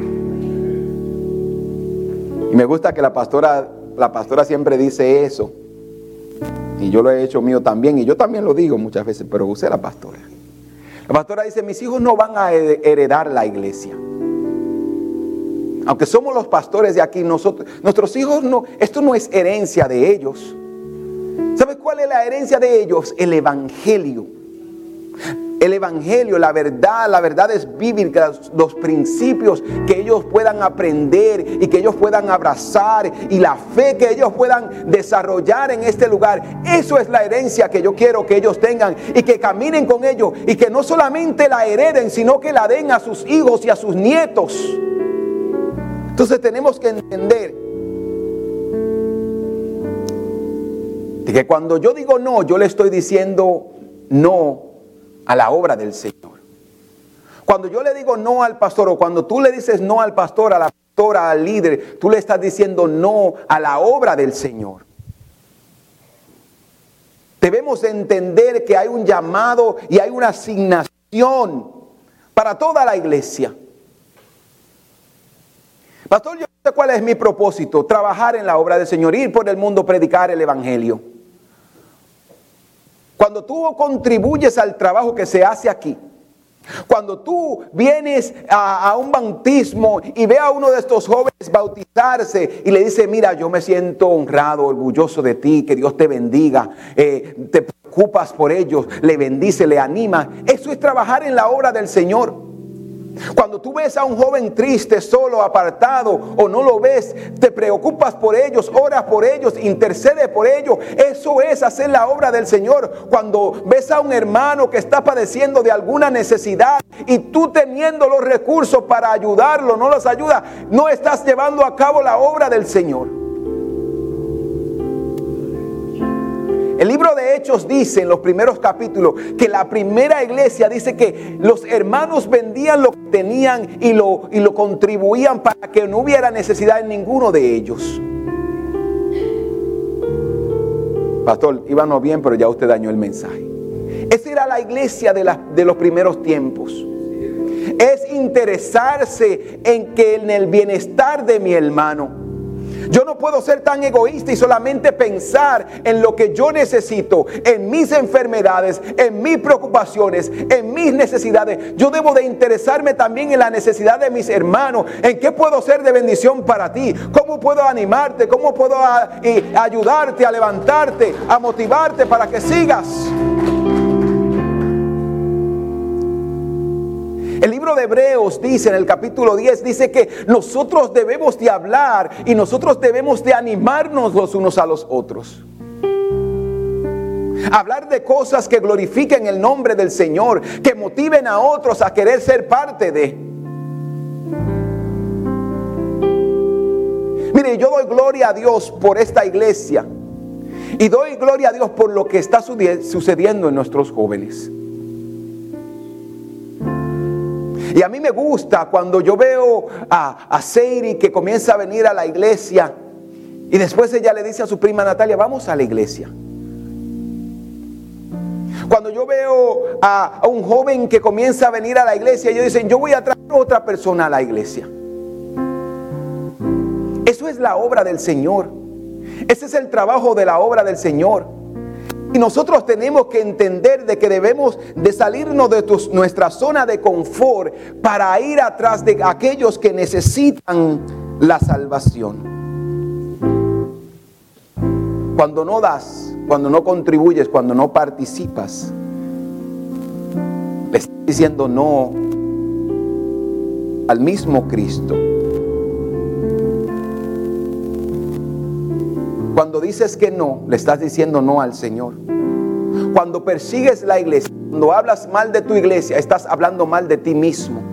Y me gusta que la pastora, la pastora siempre dice eso. Y yo lo he hecho mío también, y yo también lo digo muchas veces, pero usé la pastora. La pastora dice, mis hijos no van a heredar la iglesia. Aunque somos los pastores de aquí, nosotros, nuestros hijos no, esto no es herencia de ellos. ¿Sabes cuál es la herencia de ellos? El evangelio. El evangelio, la verdad, la verdad es bíblica, los, los principios que ellos puedan aprender y que ellos puedan abrazar y la fe que ellos puedan desarrollar en este lugar. Eso es la herencia que yo quiero que ellos tengan y que caminen con ellos y que no solamente la hereden, sino que la den a sus hijos y a sus nietos. Entonces tenemos que entender de que cuando yo digo no, yo le estoy diciendo no a la obra del Señor. Cuando yo le digo no al pastor, o cuando tú le dices no al pastor, a la pastora, al líder, tú le estás diciendo no a la obra del Señor. Debemos entender que hay un llamado y hay una asignación para toda la iglesia. Pastor, yo no sé cuál es mi propósito: trabajar en la obra del Señor, ir por el mundo, predicar el evangelio. Cuando tú contribuyes al trabajo que se hace aquí, cuando tú vienes a, a un bautismo y ve a uno de estos jóvenes bautizarse y le dice, mira, yo me siento honrado, orgulloso de ti, que Dios te bendiga, eh, te preocupas por ellos, le bendices, le animas. Eso es trabajar en la obra del Señor. Cuando tú ves a un joven triste, solo, apartado, o no lo ves, te preocupas por ellos, oras por ellos, intercedes por ellos. Eso es hacer la obra del Señor. Cuando ves a un hermano que está padeciendo de alguna necesidad y tú teniendo los recursos para ayudarlo, no los ayudas, no estás llevando a cabo la obra del Señor. El libro de Hechos dice en los primeros capítulos que la primera iglesia dice que los hermanos vendían lo que tenían y lo, y lo contribuían para que no hubiera necesidad en ninguno de ellos. Pastor, íbamos bien, pero ya usted dañó el mensaje. Esa era la iglesia de, la, de los primeros tiempos. Es interesarse en que en el bienestar de mi hermano. Yo no puedo ser tan egoísta y solamente pensar en lo que yo necesito, en mis enfermedades, en mis preocupaciones, en mis necesidades. Yo debo de interesarme también en la necesidad de mis hermanos, en qué puedo ser de bendición para ti, cómo puedo animarte, cómo puedo a, y ayudarte a levantarte, a motivarte para que sigas. El libro de Hebreos dice en el capítulo diez, dice que nosotros debemos de hablar y nosotros debemos de animarnos los unos a los otros. Hablar de cosas que glorifiquen el nombre del Señor, que motiven a otros a querer ser parte de. Mire, yo doy gloria a Dios por esta iglesia y doy gloria a Dios por lo que está sucediendo en nuestros jóvenes. Y a mí me gusta cuando yo veo a, a Seiri que comienza a venir a la iglesia y después ella le dice a su prima Natalia, vamos a la iglesia. Cuando yo veo a, a un joven que comienza a venir a la iglesia, ellos dicen, yo voy a traer a otra persona a la iglesia. Eso es la obra del Señor. Ese es el trabajo de la obra del Señor. Y nosotros tenemos que entender de que debemos de salirnos de tus, nuestra zona de confort para ir atrás de aquellos que necesitan la salvación. Cuando no das, cuando no contribuyes, cuando no participas, le estás diciendo no al mismo Cristo. Cuando dices que no, le estás diciendo no al Señor. Cuando persigues la iglesia, cuando hablas mal de tu iglesia, estás hablando mal de ti mismo.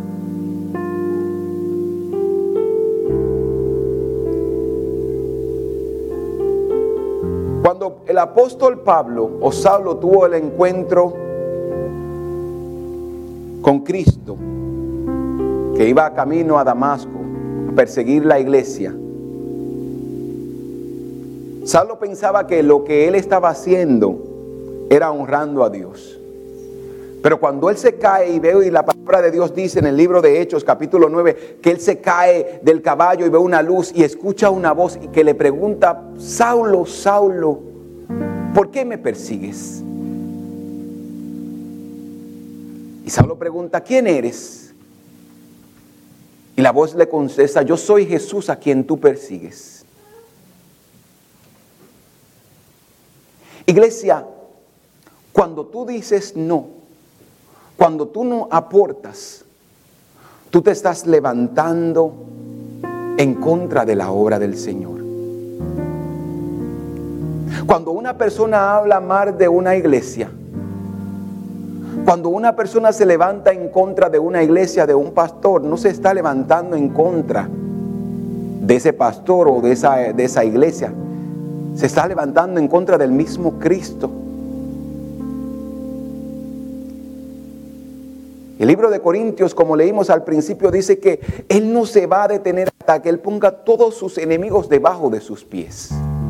Cuando el apóstol Pablo o Saulo tuvo el encuentro con Cristo, que iba camino a Damasco a perseguir la iglesia, Saulo pensaba que lo que él estaba haciendo era honrando a Dios. Pero cuando él se cae y veo, y la palabra de Dios dice en el libro de Hechos capítulo nueve, que él se cae del caballo y ve una luz y escucha una voz y que le pregunta, Saulo, Saulo, ¿por qué me persigues? Y Saulo pregunta, ¿quién eres? Y la voz le contesta, yo soy Jesús a quien tú persigues. Iglesia, cuando tú dices no, cuando tú no aportas, tú te estás levantando en contra de la obra del Señor. Cuando una persona habla mal de una iglesia, cuando una persona se levanta en contra de una iglesia, de un pastor, no se está levantando en contra de ese pastor o de esa, de esa iglesia. Se está levantando en contra del mismo Cristo. El libro de Corintios, como leímos al principio, dice que Él no se va a detener hasta que Él ponga todos sus enemigos debajo de sus pies.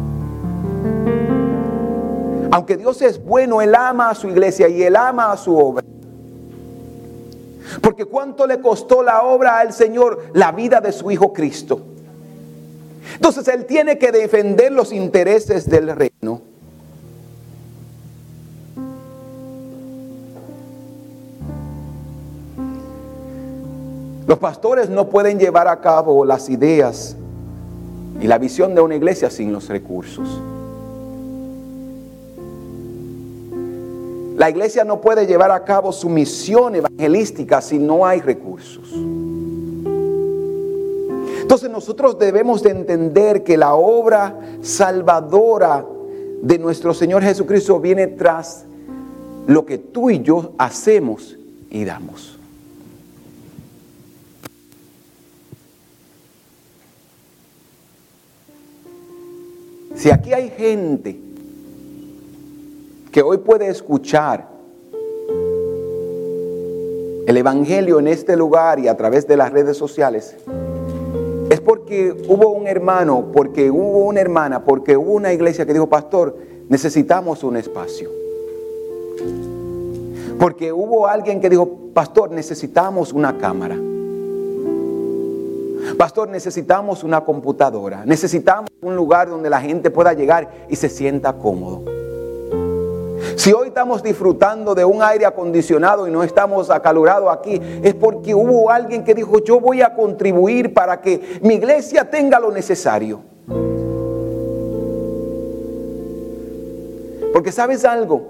Aunque Dios es bueno, Él ama a su iglesia y Él ama a su obra. Porque ¿cuánto le costó la obra al Señor? La vida de su Hijo Cristo. Entonces Él tiene que defender los intereses del reino. Los pastores no pueden llevar a cabo las ideas y la visión de una iglesia sin los recursos. La iglesia no puede llevar a cabo su misión evangelística si no hay recursos. Entonces nosotros debemos de entender que la obra salvadora de nuestro Señor Jesucristo viene tras lo que tú y yo hacemos y damos. Si aquí hay gente que hoy puede escuchar el evangelio en este lugar y a través de las redes sociales, es porque hubo un hermano, porque hubo una hermana, porque hubo una iglesia que dijo: pastor, necesitamos un espacio. Porque hubo alguien que dijo: pastor, necesitamos una cámara. Pastor, necesitamos una computadora. Necesitamos un lugar donde la gente pueda llegar y se sienta cómodo. Si hoy estamos disfrutando de un aire acondicionado y no estamos acalorados aquí, es porque hubo alguien que dijo: yo voy a contribuir para que mi iglesia tenga lo necesario. Porque ¿sabes algo?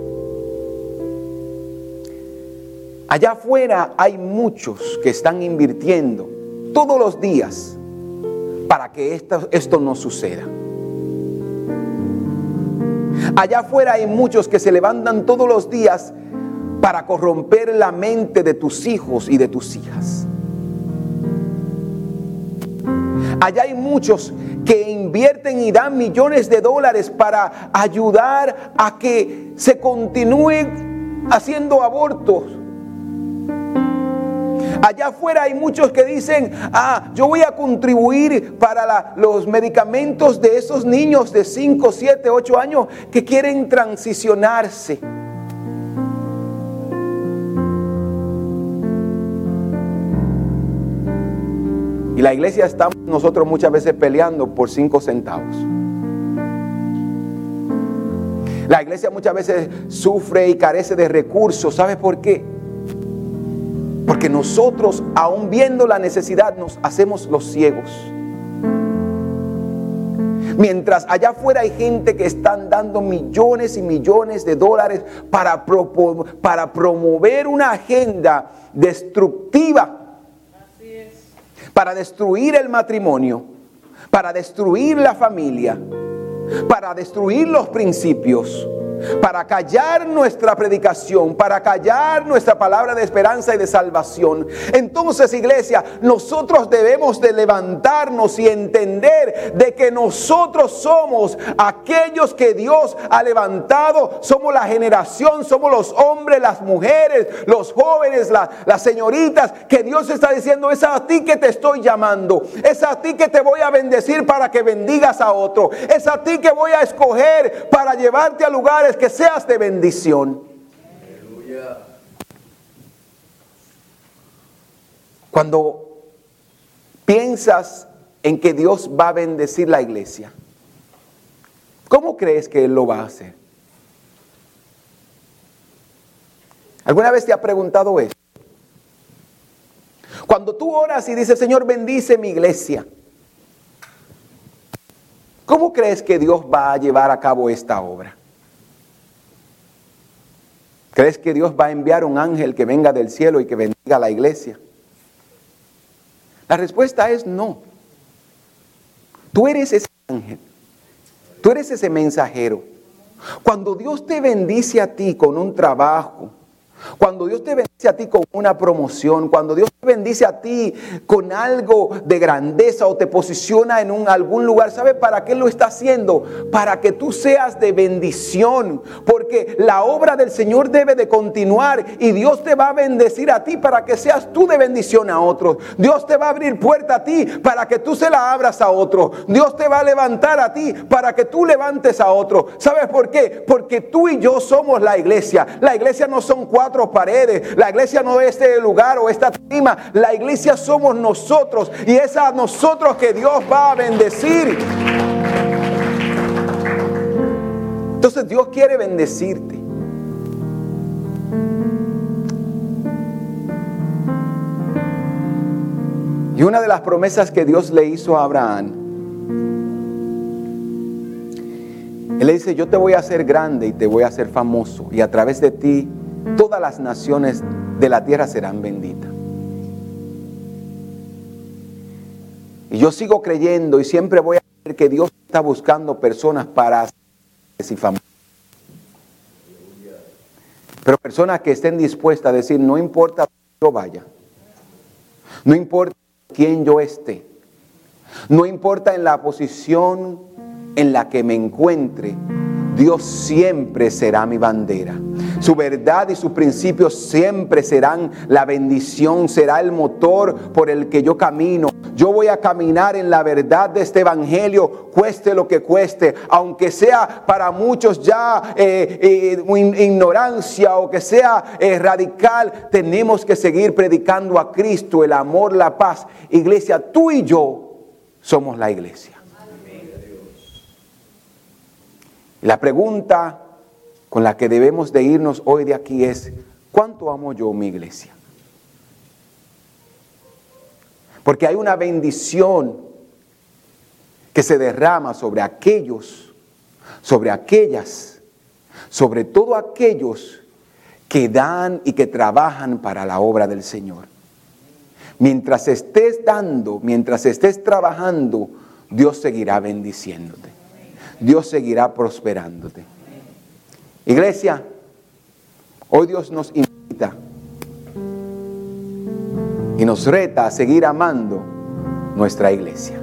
Allá afuera hay muchos que están invirtiendo todos los días para que esto, esto no suceda. Allá afuera hay muchos que se levantan todos los días para corromper la mente de tus hijos y de tus hijas. Allá hay muchos que invierten y dan millones de dólares para ayudar a que se continúen haciendo abortos. Allá afuera hay muchos que dicen: ah, yo voy a contribuir para la, los medicamentos de esos niños de cinco, siete, ocho años que quieren transicionarse. Y la iglesia estamos nosotros muchas veces peleando por cinco centavos. La iglesia muchas veces sufre y carece de recursos. ¿Sabes por qué? Porque nosotros, aún viendo la necesidad, nos hacemos los ciegos. Mientras allá afuera hay gente que están dando millones y millones de dólares para, pro, para promover una agenda destructiva. Así es. Para destruir el matrimonio, para destruir la familia, para destruir los principios, para callar nuestra predicación, para callar nuestra palabra de esperanza y de salvación. Entonces, iglesia, nosotros debemos de levantarnos y entender de que nosotros somos aquellos que Dios ha levantado. Somos la generación, somos los hombres, las mujeres, los jóvenes, la, las señoritas, que Dios está diciendo: es a ti que te estoy llamando, es a ti que te voy a bendecir para que bendigas a otro, es a ti que voy a escoger para llevarte a lugares que seas de bendición. Aleluya. Cuando piensas en que Dios va a bendecir la iglesia, ¿cómo crees que Él lo va a hacer? ¿Alguna vez te ha preguntado eso? Cuando tú oras y dices: Señor, bendice mi iglesia, ¿cómo crees que Dios va a llevar a cabo esta obra? ¿Crees que Dios va a enviar un ángel que venga del cielo y que bendiga a la iglesia? La respuesta es no. Tú eres ese ángel. Tú eres ese mensajero. Cuando Dios te bendice a ti con un trabajo, cuando Dios te bendice a ti con una promoción, cuando Dios te bendice a ti con algo de grandeza o te posiciona en un, algún lugar, ¿sabe para qué lo está haciendo? Para que tú seas de bendición, porque la obra del Señor debe de continuar y Dios te va a bendecir a ti para que seas tú de bendición a otros. Dios te va a abrir puerta a ti para que tú se la abras a otro. Dios te va a levantar a ti para que tú levantes a otro. ¿Sabes por qué? Porque tú y yo somos la iglesia. La iglesia no son cuatro paredes, la iglesia no es este lugar o esta tarima, la iglesia somos nosotros y es a nosotros que Dios va a bendecir. Entonces Dios quiere bendecirte. Y una de las promesas que Dios le hizo a Abraham Él le dice, yo te voy a hacer grande y te voy a hacer famoso, y a través de ti todas las naciones de la tierra serán benditas. Y yo sigo creyendo y siempre voy a creer que Dios está buscando personas para hacerse famosos. Pero personas que estén dispuestas a decir, no importa dónde yo vaya, no importa quién yo esté, no importa en la posición en la que me encuentre, Dios siempre será mi bandera. Su verdad y sus principios siempre serán la bendición, será el motor por el que yo camino. Yo voy a caminar en la verdad de este evangelio, cueste lo que cueste, aunque sea para muchos ya eh, eh, ignorancia o que sea eh, radical. Tenemos que seguir predicando a Cristo, el amor, la paz. Iglesia, tú y yo somos la iglesia. La pregunta con la que debemos de irnos hoy de aquí es, ¿cuánto amo yo mi iglesia? Porque hay una bendición que se derrama sobre aquellos, sobre aquellas, sobre todo aquellos que dan y que trabajan para la obra del Señor. Mientras estés dando, mientras estés trabajando, Dios seguirá bendiciéndote. Dios seguirá prosperándote. Iglesia, hoy Dios nos invita y nos reta a seguir amando nuestra iglesia.